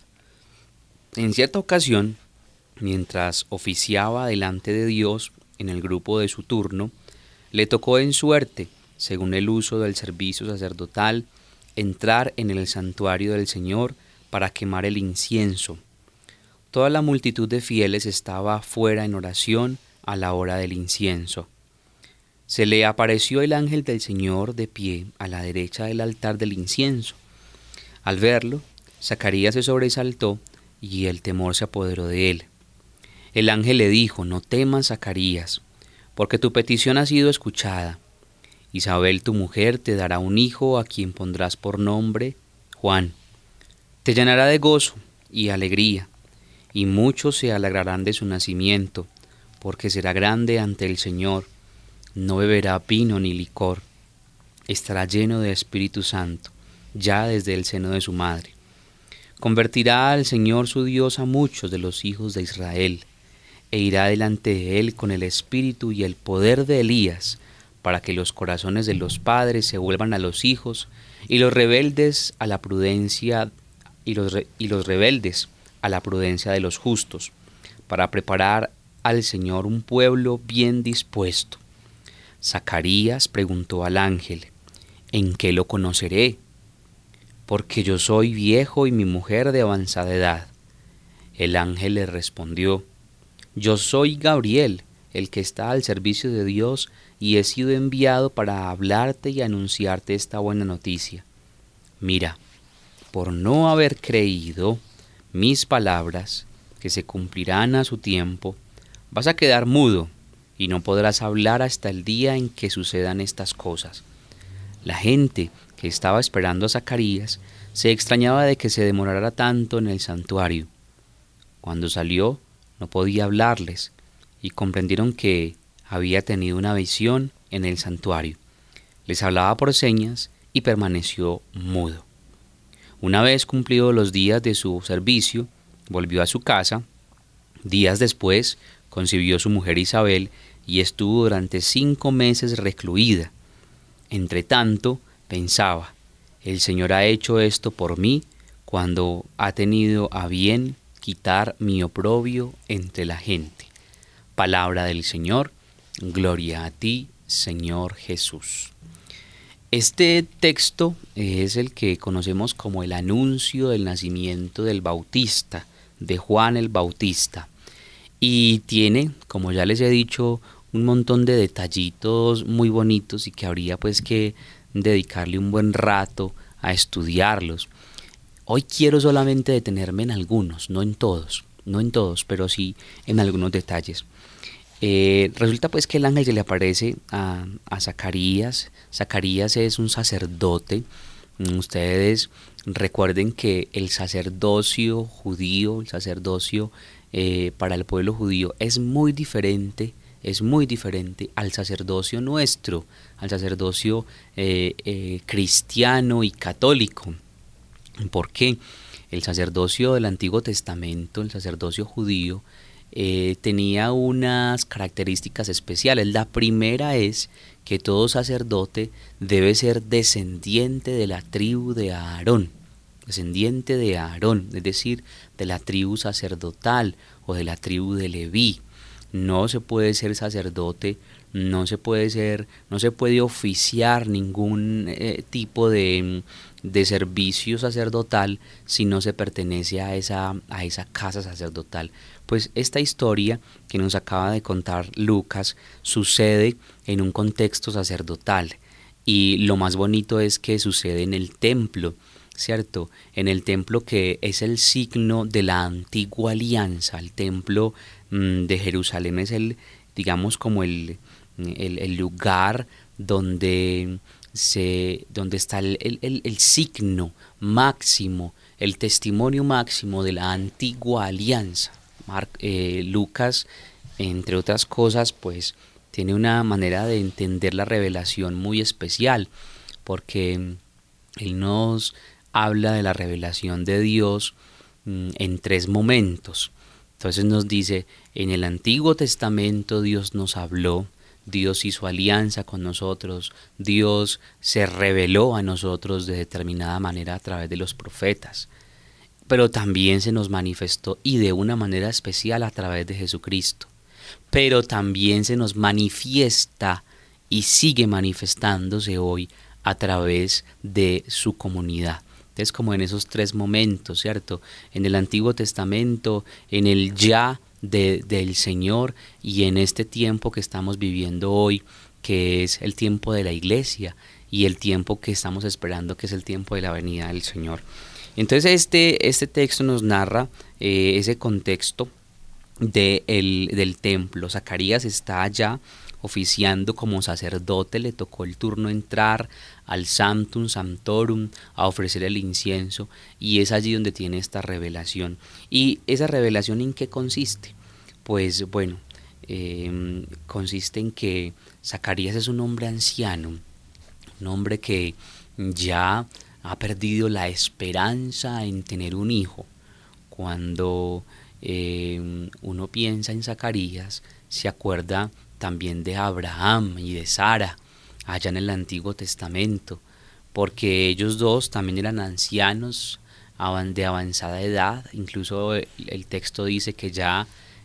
Speaker 5: En cierta ocasión, mientras oficiaba delante de Dios en el grupo de su turno, le tocó en suerte, según el uso del servicio sacerdotal, entrar en el santuario del Señor para quemar el incienso. Toda la multitud de fieles estaba afuera en oración a la hora del incienso. Se le apareció el ángel del Señor de pie a la derecha del altar del incienso. Al verlo, Zacarías se sobresaltó y el temor se apoderó de él. El ángel le dijo: no temas, Zacarías, porque tu petición ha sido escuchada. Isabel, tu mujer, te dará un hijo a quien pondrás por nombre Juan. Te llenará de gozo y alegría, y muchos se alegrarán de su nacimiento, porque será grande ante el Señor. No beberá vino ni licor. Estará lleno de Espíritu Santo, ya desde el seno de su madre. Convertirá al Señor su Dios a muchos de los hijos de Israel, e irá delante de él con el espíritu y el poder de Elías, para que los corazones de los padres se vuelvan a los hijos, y los rebeldes a la prudencia y los, re, y los rebeldes a la prudencia de los justos, para preparar al Señor un pueblo bien dispuesto. Zacarías preguntó al ángel: ¿en qué lo conoceré? Porque yo soy viejo y mi mujer de avanzada edad. El ángel le respondió: yo soy Gabriel, el que está al servicio de Dios, y he sido enviado para hablarte y anunciarte esta buena noticia. Mira, por no haber creído mis palabras, que se cumplirán a su tiempo, vas a quedar mudo y no podrás hablar hasta el día en que sucedan estas cosas. La gente que estaba esperando a Zacarías se extrañaba de que se demorara tanto en el santuario. Cuando salió, no podía hablarles, y comprendieron que había tenido una visión en el santuario. Les hablaba por señas y permaneció mudo. Una vez cumplidos los días de su servicio, volvió a su casa. Días después concibió su mujer Isabel y estuvo durante cinco meses recluida. Entretanto, pensaba: el Señor ha hecho esto por mí cuando ha tenido a bien quitar mi oprobio entre la gente. Palabra del Señor, gloria a ti, Señor Jesús. Este texto es el que conocemos como el anuncio del nacimiento del Bautista, de Juan el Bautista, y tiene, como ya les he dicho, un montón de detallitos muy bonitos y que habría pues que dedicarle un buen rato a estudiarlos. Hoy quiero solamente detenerme en algunos, no en todos, no en todos, pero sí en algunos detalles. Eh, resulta pues que el ángel se le aparece a, a Zacarías. Zacarías es un sacerdote. Ustedes recuerden que el sacerdocio judío, el sacerdocio eh, para el pueblo judío es muy diferente, es muy diferente al sacerdocio nuestro, al sacerdocio eh, eh, cristiano y católico. ¿Por qué? El sacerdocio del Antiguo Testamento, el sacerdocio judío, eh, tenía unas características especiales. La primera es que todo sacerdote debe ser descendiente de la tribu de Aarón, descendiente de Aarón, es decir, de la tribu sacerdotal o de la tribu de Leví. No se puede ser sacerdote, no se puede ser, no se puede oficiar ningún eh, tipo de, de servicio sacerdotal si no se pertenece a esa, a esa casa sacerdotal. Pues esta historia que nos acaba de contar Lucas sucede en un contexto sacerdotal, y lo más bonito es que sucede en el templo, ¿cierto? En el templo, que es el signo de la antigua alianza. El templo mmm, de Jerusalén es el, digamos, como el, el, el lugar donde, se, donde está el, el, el signo máximo, el testimonio máximo de la antigua alianza. Mar, eh, Lucas, entre otras cosas, pues tiene una manera de entender la revelación muy especial, porque él nos habla de la revelación de Dios mmm, en tres momentos. Entonces nos dice: en el Antiguo Testamento Dios nos habló, Dios hizo alianza con nosotros, Dios se reveló a nosotros de determinada manera a través de los profetas, pero también se nos manifestó y de una manera especial a través de Jesucristo, pero también se nos manifiesta y sigue manifestándose hoy a través de su comunidad. Entonces, como en esos tres momentos, ¿cierto? En el Antiguo Testamento, en el ya de, del Señor, y en este tiempo que estamos viviendo hoy, que es el tiempo de la iglesia, y el tiempo que estamos esperando, que es el tiempo de la venida del Señor. Entonces este, este texto nos narra eh, ese contexto de el, del templo. Zacarías está allá oficiando como sacerdote, le tocó el turno entrar al Sanctum Sanctorum a ofrecer el incienso, y es allí donde tiene esta revelación. ¿Y esa revelación en qué consiste? Pues bueno, eh, consiste en que Zacarías es un hombre anciano, un hombre que ya ha perdido la esperanza en tener un hijo. Cuando eh, uno piensa en Zacarías, se acuerda también de Abraham y de Sara, allá en el Antiguo Testamento, porque ellos dos también eran ancianos de avanzada edad. Incluso el, el texto dice que ya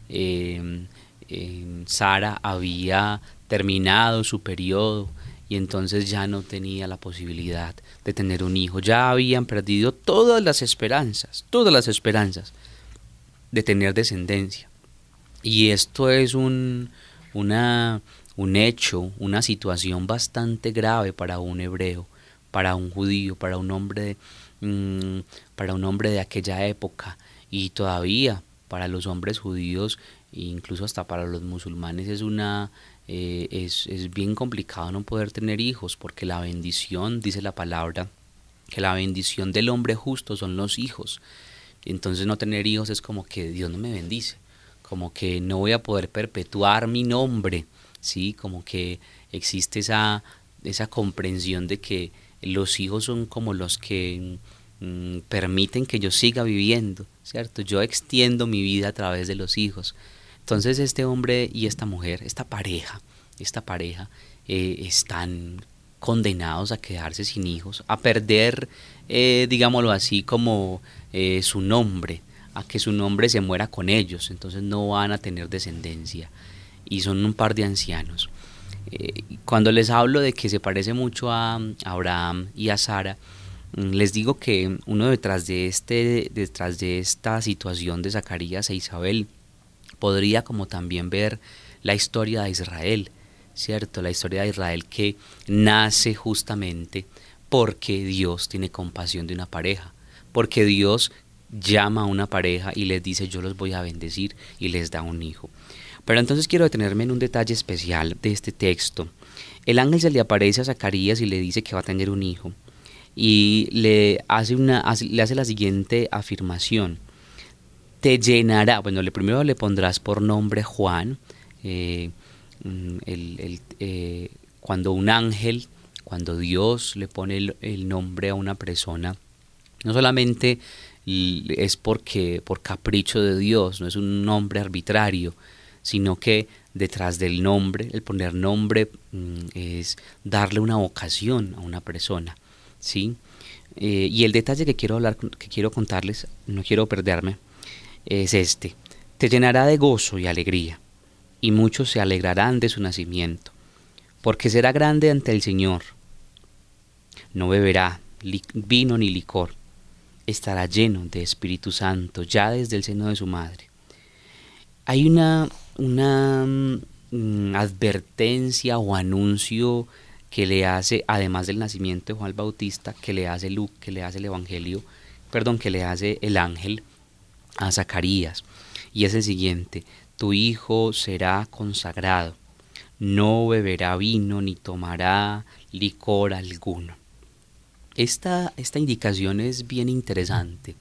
Speaker 5: eh, eh, Sara había terminado su periodo y entonces ya no tenía la posibilidad de tener un hijo. Ya habían perdido todas las esperanzas, todas las esperanzas de tener descendencia. Y esto es un, una, un hecho, una situación bastante grave para un hebreo, para un judío, para un hombre, mmm, para un hombre de aquella época, y todavía para los hombres judíos, incluso hasta para los musulmanes, es una eh, es, es bien complicado no poder tener hijos, porque la bendición, dice la palabra, que la bendición del hombre justo son los hijos. Entonces no tener hijos es como que Dios no me bendice, como que no voy a poder perpetuar mi nombre, ¿sí? Como que existe esa, esa comprensión de que los hijos son como los que mm, permiten que yo siga viviendo, ¿cierto? Yo extiendo mi vida a través de los hijos. Entonces este hombre y esta mujer, esta pareja, esta pareja eh, están condenados a quedarse sin hijos, a perder, eh, digámoslo así, como eh, su nombre, a que su nombre se muera con ellos. Entonces no van a tener descendencia, y son un par de ancianos. Eh, cuando les hablo de que se parece mucho a, a Abraham y a Sara, les digo que uno detrás de, este, detrás de esta situación de Zacarías e Isabel podría como también ver la historia de Israel, ¿cierto? La historia de Israel, que nace justamente porque Dios tiene compasión de una pareja, porque Dios llama a una pareja y les dice: yo los voy a bendecir, y les da un hijo. Pero entonces quiero detenerme en un detalle especial de este texto. El ángel se le aparece a Zacarías y le dice que va a tener un hijo, y le hace, una, hace, le hace la siguiente afirmación: te llenará, bueno, le primero le pondrás por nombre Juan. eh, el, el, eh, cuando un ángel, cuando Dios le pone el, el nombre a una persona, no solamente es porque por capricho de Dios, no es un nombre arbitrario, sino que detrás del nombre, el poner nombre, es darle una vocación a una persona, ¿sí? Eh, y el detalle que quiero hablar, que quiero contarles, no quiero perderme, es este: te llenará de gozo y alegría, y muchos se alegrarán de su nacimiento, porque será grande ante el Señor. No beberá vino ni licor, estará lleno de Espíritu Santo ya desde el seno de su madre. Hay una, una um, advertencia o anuncio que le hace, además del nacimiento de Juan Bautista, que le hace Luke, que le hace el Evangelio, perdón, que le hace el ángel a Zacarías, y es el siguiente: tu hijo será consagrado, no beberá vino ni tomará licor alguno. Esta, esta indicación es bien interesante,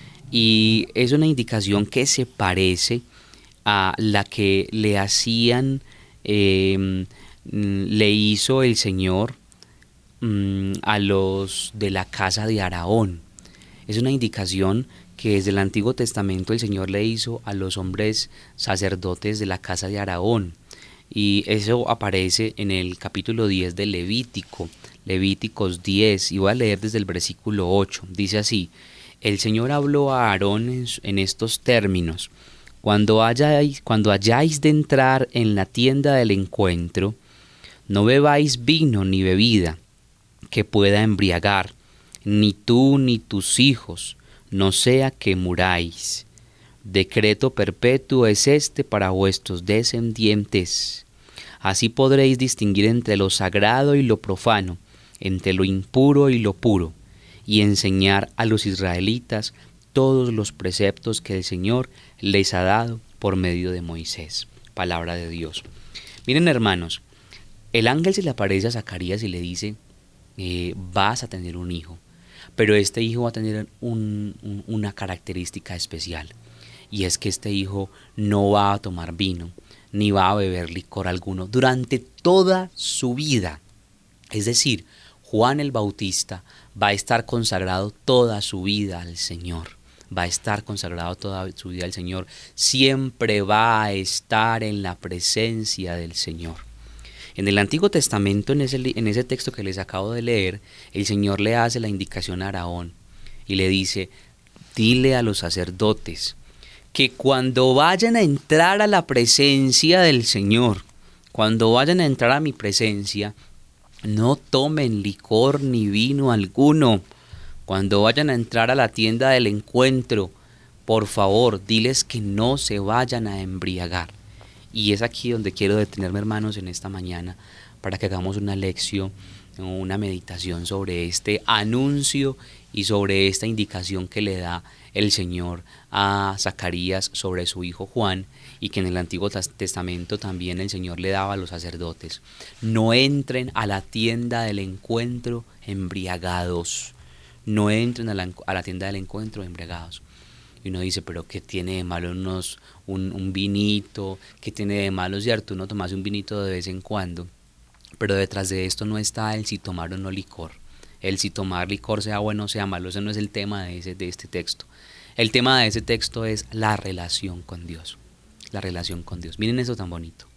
Speaker 5: y es una indicación que se parece a la que le hacían, eh, le hizo el Señor mm, a los de la casa de Aarón. Es una indicación que desde el Antiguo Testamento el Señor le hizo a los hombres sacerdotes de la casa de Aarón. Y eso aparece en el capítulo diez de Levítico, Levíticos diez, y voy a leer desde el versículo ocho. Dice así: el Señor habló a Aarón en, en estos términos: cuando hayáis, cuando hayáis de entrar en la tienda del encuentro, no bebáis vino ni bebida que pueda embriagar, ni tú ni tus hijos, no sea que muráis. Decreto perpetuo es este para vuestros descendientes. Así podréis distinguir entre lo sagrado y lo profano, entre lo impuro y lo puro, y enseñar a los israelitas todos los preceptos que el Señor les ha dado por medio de Moisés. Palabra de Dios. Miren, hermanos, el ángel se le aparece a Zacarías y le dice: eh, vas a tener un hijo, pero este hijo va a tener un, un, una característica especial, y es que este hijo no va a tomar vino, ni va a beber licor alguno durante toda su vida. Es decir, Juan el Bautista va a estar consagrado toda su vida al Señor. Va a estar consagrado toda su vida al Señor. Siempre va a estar en la presencia del Señor. En el Antiguo Testamento, en ese, en ese texto que les acabo de leer, el Señor le hace la indicación a Aarón y le dice: dile a los sacerdotes que cuando vayan a entrar a la presencia del Señor, cuando vayan a entrar a mi presencia, no tomen licor ni vino alguno. Cuando vayan a entrar a la tienda del encuentro, por favor, diles que no se vayan a embriagar. Y es aquí donde quiero detenerme, hermanos, en esta mañana, para que hagamos una lección, una meditación sobre este anuncio y sobre esta indicación que le da el Señor a Zacarías sobre su hijo Juan, y que en el Antiguo Testamento también el Señor le daba a los sacerdotes: no entren a la tienda del encuentro embriagados, no entren a la, a la tienda del encuentro embriagados. Y uno dice: pero ¿qué tiene de malo unos, un, un vinito? ¿Qué tiene de malo, cierto, uno tomarse un vinito de vez en cuando? Pero detrás de esto no está el si tomar o no licor, el si tomar licor sea bueno o sea malo. Ese no es el tema de, ese, de este texto. El tema de ese texto es la relación con Dios, la relación con Dios. Miren eso tan bonito.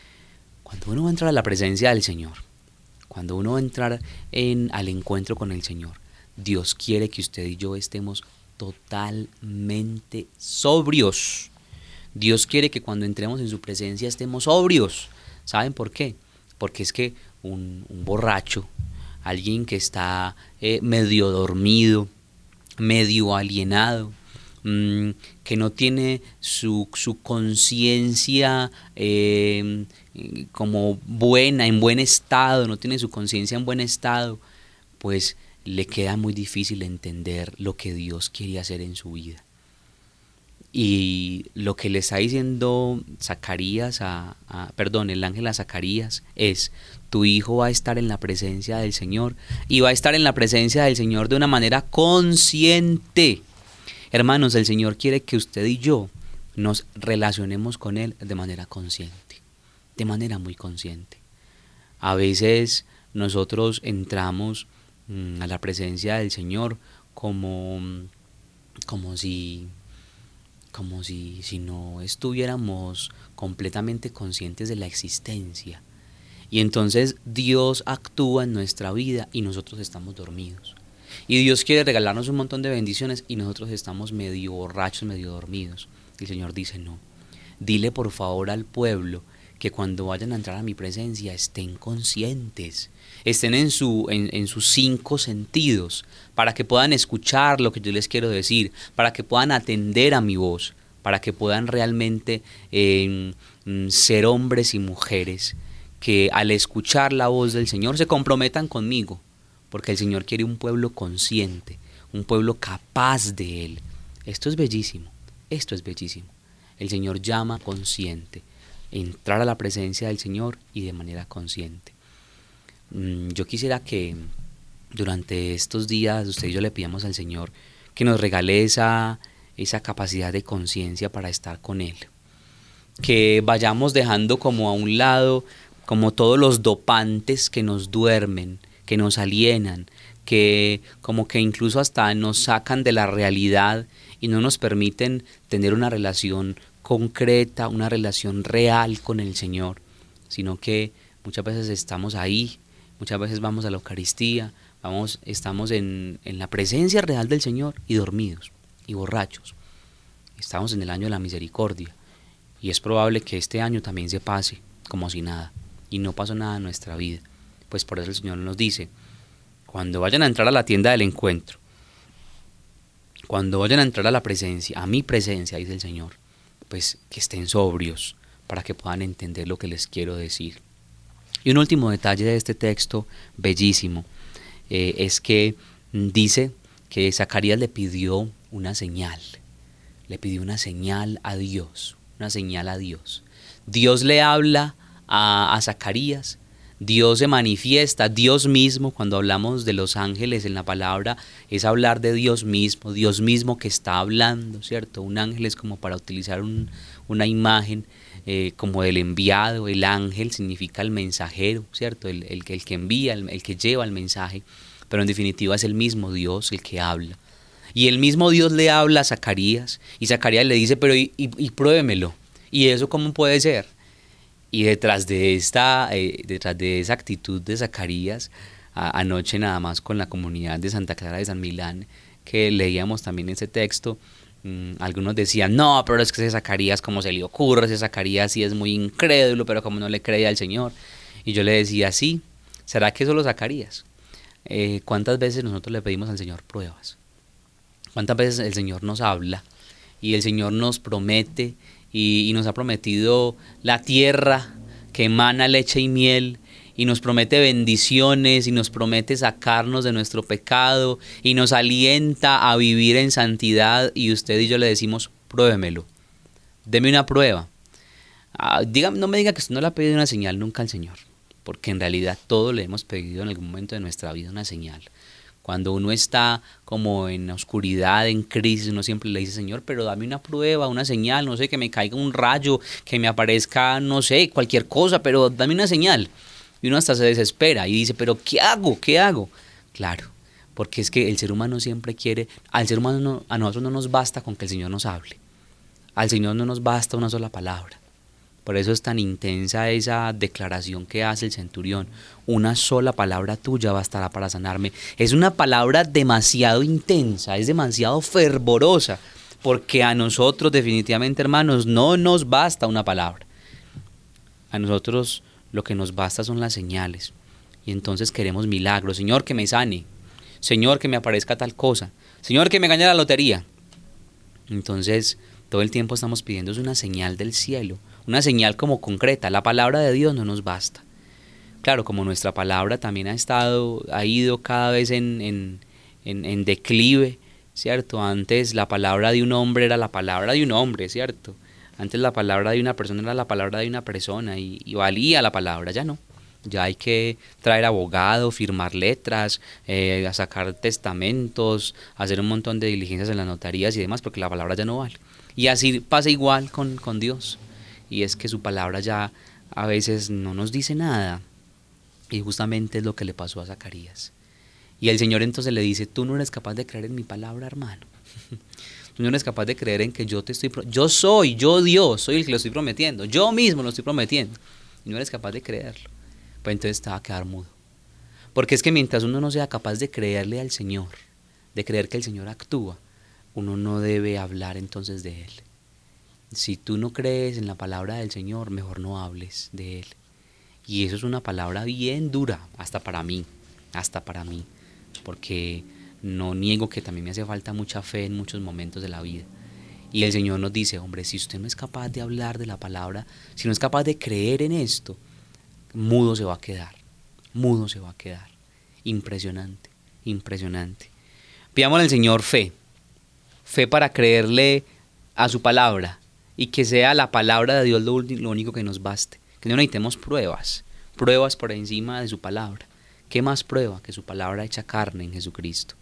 Speaker 5: Cuando uno va a entrar a la presencia del Señor, cuando uno va a entrar en, al encuentro con el Señor, Dios quiere que usted y yo estemos totalmente sobrios. Dios quiere que cuando entremos en su presencia estemos sobrios. ¿Saben por qué? Porque es que un, un borracho, alguien que está eh, medio dormido, medio alienado, mmm, que no tiene su, su conciencia eh, como buena, en buen estado, no tiene su conciencia en buen estado, pues le queda muy difícil entender lo que Dios quiere hacer en su vida. Y lo que le está diciendo Zacarías a, a, perdón, el ángel a Zacarías es: tu hijo va a estar en la presencia del Señor, y va a estar en la presencia del Señor de una manera consciente. Hermanos, el Señor quiere que usted y yo nos relacionemos con Él de manera consciente, de manera muy consciente. A veces nosotros entramos mmm, a la presencia del Señor como, como si... como si, si no estuviéramos completamente conscientes de la existencia. Y entonces Dios actúa en nuestra vida y nosotros estamos dormidos. Y Dios quiere regalarnos un montón de bendiciones y nosotros estamos medio borrachos, medio dormidos. Y el Señor dice: no, dile por favor al pueblo que cuando vayan a entrar a mi presencia estén conscientes, estén en, su, en, en sus cinco sentidos, para que puedan escuchar lo que yo les quiero decir, para que puedan atender a mi voz, para que puedan realmente eh, ser hombres y mujeres que al escuchar la voz del Señor se comprometan conmigo, porque el Señor quiere un pueblo consciente, un pueblo capaz de Él. Esto es bellísimo, esto es bellísimo. El Señor llama consciente, entrar a la presencia del Señor y de manera consciente. Yo quisiera que durante estos días usted y yo le pidamos al Señor que nos regale esa, esa capacidad de conciencia para estar con Él. Que vayamos dejando como a un lado como todos los dopantes que nos duermen, que nos alienan, que como que incluso hasta nos sacan de la realidad y no nos permiten tener una relación concreta, una relación real con el Señor. sino que muchas veces estamos ahí, muchas veces vamos a la Eucaristía, vamos, estamos en, en la presencia real del Señor y dormidos y borrachos. Estamos en el año de la misericordia y es probable que este año también se pase como si nada y no pasó nada en nuestra vida. Pues por eso el Señor nos dice, cuando vayan a entrar a la tienda del encuentro, cuando vayan a entrar a la presencia, a mi presencia, dice el Señor, pues que estén sobrios para que puedan entender lo que les quiero decir. Y un último detalle de este texto bellísimo eh, es que dice que Zacarías le pidió una señal, le pidió una señal a Dios, una señal a Dios. Dios le habla a, a Zacarías, Dios se manifiesta, Dios mismo, cuando hablamos de los ángeles en la palabra, es hablar de Dios mismo, Dios mismo que está hablando, ¿cierto? Un ángel es como para utilizar un, una imagen eh, como del enviado, el ángel significa el mensajero, ¿cierto? El, el, el que envía, el, el que lleva el mensaje, pero en definitiva es el mismo Dios el que habla. Y el mismo Dios le habla a Zacarías, y Zacarías le dice, pero y, y, y pruébemelo, ¿y eso cómo puede ser? Y detrás de esta, eh, detrás de esa actitud de Zacarías, a, anoche nada más con la comunidad de Santa Clara de San Milán, que leíamos también ese texto, mmm, algunos decían, no, pero es que ese Zacarías, ¿cómo se le ocurre? Ese Zacarías sí es muy incrédulo, pero como no le cree al Señor. Y yo le decía, sí, ¿será que solo Zacarías? Eh, ¿Cuántas veces nosotros le pedimos al Señor pruebas? ¿Cuántas veces el Señor nos habla y el Señor nos promete y, y nos ha prometido la tierra que emana leche y miel y nos promete bendiciones y nos promete sacarnos de nuestro pecado y nos alienta a vivir en santidad y usted y yo le decimos, pruébemelo, deme una prueba? Ah, diga, no me diga que usted no le ha pedido una señal nunca al Señor, porque en realidad todos le hemos pedido en algún momento de nuestra vida una señal. Cuando uno está como en oscuridad, en crisis, uno siempre le dice, Señor, pero dame una prueba, una señal, no sé, que me caiga un rayo, que me aparezca, no sé, cualquier cosa, pero dame una señal. Y uno hasta se desespera y dice, pero ¿qué hago? ¿Qué hago? Claro, porque es que el ser humano siempre quiere, al ser humano no, a nosotros no nos basta con que el Señor nos hable. Al Señor no nos basta una sola palabra. Por eso es tan intensa esa declaración que hace el centurión. Una sola palabra tuya bastará para sanarme. Es una palabra demasiado intensa, es demasiado fervorosa, porque a nosotros definitivamente, hermanos, no nos basta una palabra. A nosotros lo que nos basta son las señales. Y entonces queremos milagros. Señor, que me sane. Señor, que me aparezca tal cosa. Señor, que me gane la lotería. Entonces, todo el tiempo estamos pidiendo una señal del cielo. Una señal como concreta. La palabra de Dios no nos basta. Claro, como nuestra palabra también ha estado, ha ido cada vez en, en, en, en declive, ¿cierto? Antes la palabra de un hombre era la palabra de un hombre, ¿cierto? Antes la palabra de una persona era la palabra de una persona y, y valía la palabra, ya no. Ya hay que traer abogado, firmar letras, eh, a sacar testamentos, hacer un montón de diligencias en las notarías y demás, porque la palabra ya no vale. Y así pasa igual con, con Dios. Y es que su palabra ya a veces no nos dice nada. Y justamente es lo que le pasó a Zacarías. Y el Señor entonces le dice, tú no eres capaz de creer en mi palabra, hermano. Tú no eres capaz de creer en que yo te estoy... Pro- yo soy, yo Dios, soy el que lo estoy prometiendo. Yo mismo lo estoy prometiendo. Y no eres capaz de creerlo. Pues entonces te va a quedar mudo. Porque es que mientras uno no sea capaz de creerle al Señor, de creer que el Señor actúa, uno no debe hablar entonces de Él. Si tú no crees en la palabra del Señor, mejor no hables de Él. Y eso es una palabra bien dura, hasta para mí, hasta para mí, porque no niego que también me hace falta mucha fe en muchos momentos de la vida. Y el Señor nos dice, hombre, si usted no es capaz de hablar de la palabra, si no es capaz de creer en esto, mudo se va a quedar, mudo se va a quedar. Impresionante, impresionante. Pidámosle al Señor fe, fe para creerle a su palabra y que sea la palabra de Dios lo, lo único que nos baste. Que no necesitemos pruebas, pruebas por encima de su palabra. ¿Qué más prueba que su palabra hecha carne en Jesucristo?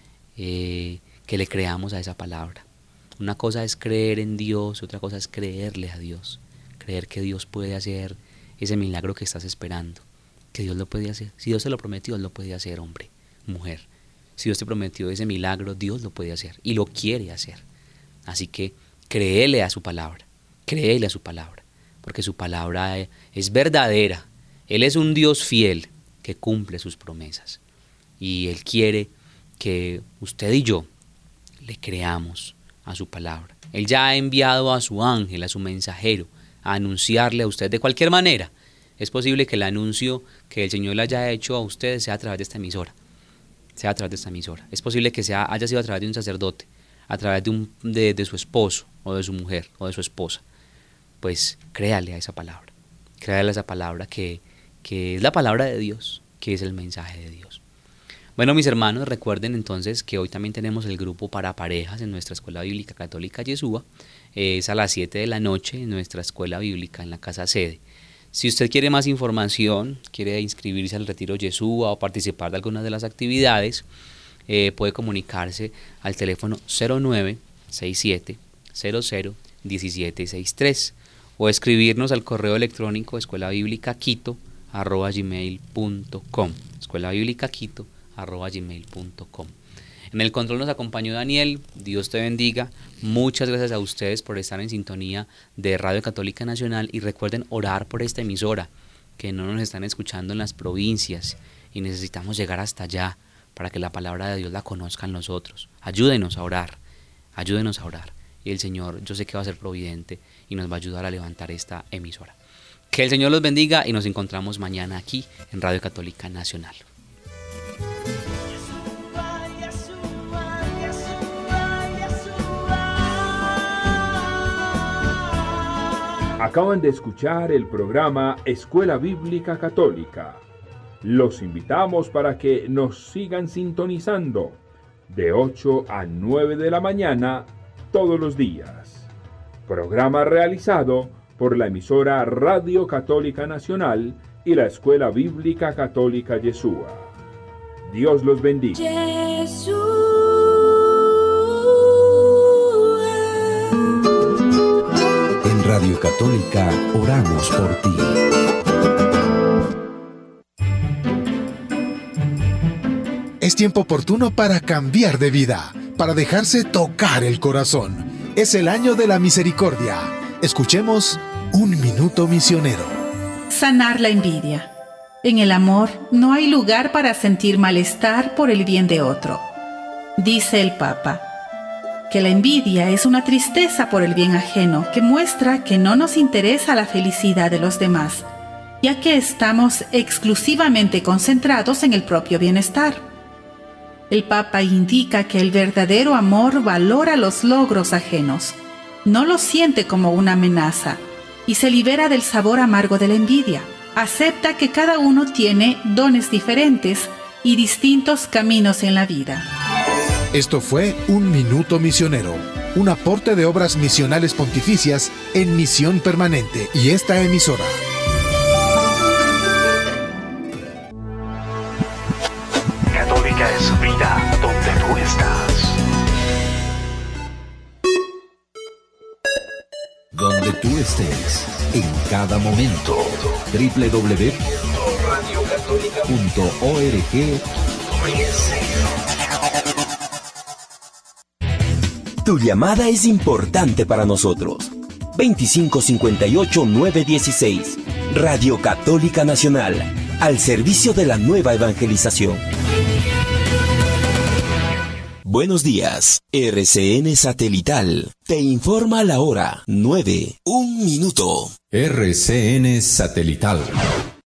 Speaker 5: Eh, que le creamos a esa palabra. Una cosa es creer en Dios, otra cosa es creerle a Dios. Creer que Dios puede hacer ese milagro que estás esperando. Que Dios lo puede hacer. Si Dios te lo prometió, Dios lo puede hacer, hombre, mujer. Si Dios te prometió ese milagro, Dios lo puede hacer y lo quiere hacer. Así que créele a su palabra, créele a su palabra. porque su palabra es verdadera. Él es un Dios fiel que cumple sus promesas. Y Él quiere que usted y yo le creamos a su palabra. Él ya ha enviado a su ángel, a su mensajero, a anunciarle a usted de cualquier manera. Es posible que el anuncio que el Señor le haya hecho a usted sea a través de esta emisora. Sea a través de esta emisora. Es posible que sea, haya sido a través de un sacerdote, a través de, un, de, de su esposo, o de su mujer, o de su esposa. Pues créale a esa palabra. Créale a esa palabra que, que es la palabra de Dios, que es el mensaje de Dios. Bueno, mis hermanos, recuerden entonces que hoy también tenemos el grupo para parejas en nuestra Escuela Bíblica Católica Yeshua. Es a las siete de la noche en nuestra Escuela Bíblica en la casa sede. Si usted quiere más información, quiere inscribirse al Retiro Yeshua o participar de alguna de las actividades, eh, puede comunicarse al teléfono cero nueve seis siete cero cero uno siete seis tres o escribirnos al correo electrónico escuela bíblica quito arroba gmail punto com. Escuela Bíblica Quito arroba gmail punto com. En el control nos acompañó Daniel. Dios te bendiga. Muchas gracias a ustedes por estar en sintonía de Radio Católica Nacional, y recuerden orar por esta emisora, que no nos están escuchando en las provincias y necesitamos llegar hasta allá para que la palabra de Dios la conozcan los otros. Ayúdenos a orar, ayúdenos a orar, y el Señor, yo sé que va a ser providente y nos va a ayudar a levantar esta emisora. Que el Señor los bendiga y nos encontramos mañana aquí en Radio Católica Nacional.
Speaker 3: Acaban de escuchar el programa Escuela Bíblica Católica. Los invitamos para que nos sigan sintonizando de ocho a nueve de la mañana todos los días. Programa realizado por la emisora Radio Católica Nacional y la Escuela Bíblica Católica Yeshua. Dios los bendiga.
Speaker 1: En Radio Católica oramos por ti.
Speaker 15: Es tiempo oportuno para cambiar de vida, para dejarse tocar el corazón. Es el año de la misericordia. Escuchemos Un Minuto Misionero.
Speaker 16: Sanar la envidia. En el amor no hay lugar para sentir malestar por el bien de otro. Dice el Papa que la envidia es una tristeza por el bien ajeno que muestra que no nos interesa la felicidad de los demás, ya que estamos exclusivamente concentrados en el propio bienestar. El Papa indica que el verdadero amor valora los logros ajenos, no los siente como una amenaza y se libera del sabor amargo de la envidia. Acepta que cada uno tiene dones diferentes y distintos caminos en la vida.
Speaker 15: Esto fue Un Minuto Misionero, un aporte de obras misionales pontificias en misión permanente y esta emisora.
Speaker 17: Católica es vida donde tú estás.
Speaker 1: Donde tú estés, en cada momento. doble u doble u doble u punto radio católica punto org.
Speaker 2: Tu llamada es importante para nosotros. veinticinco cincuenta y ocho, nueve dieciséis. Radio Católica Nacional, al servicio de la nueva evangelización. Buenos días. R C N Satelital te informa a la hora nueve, un minuto.
Speaker 1: R C N Satelital.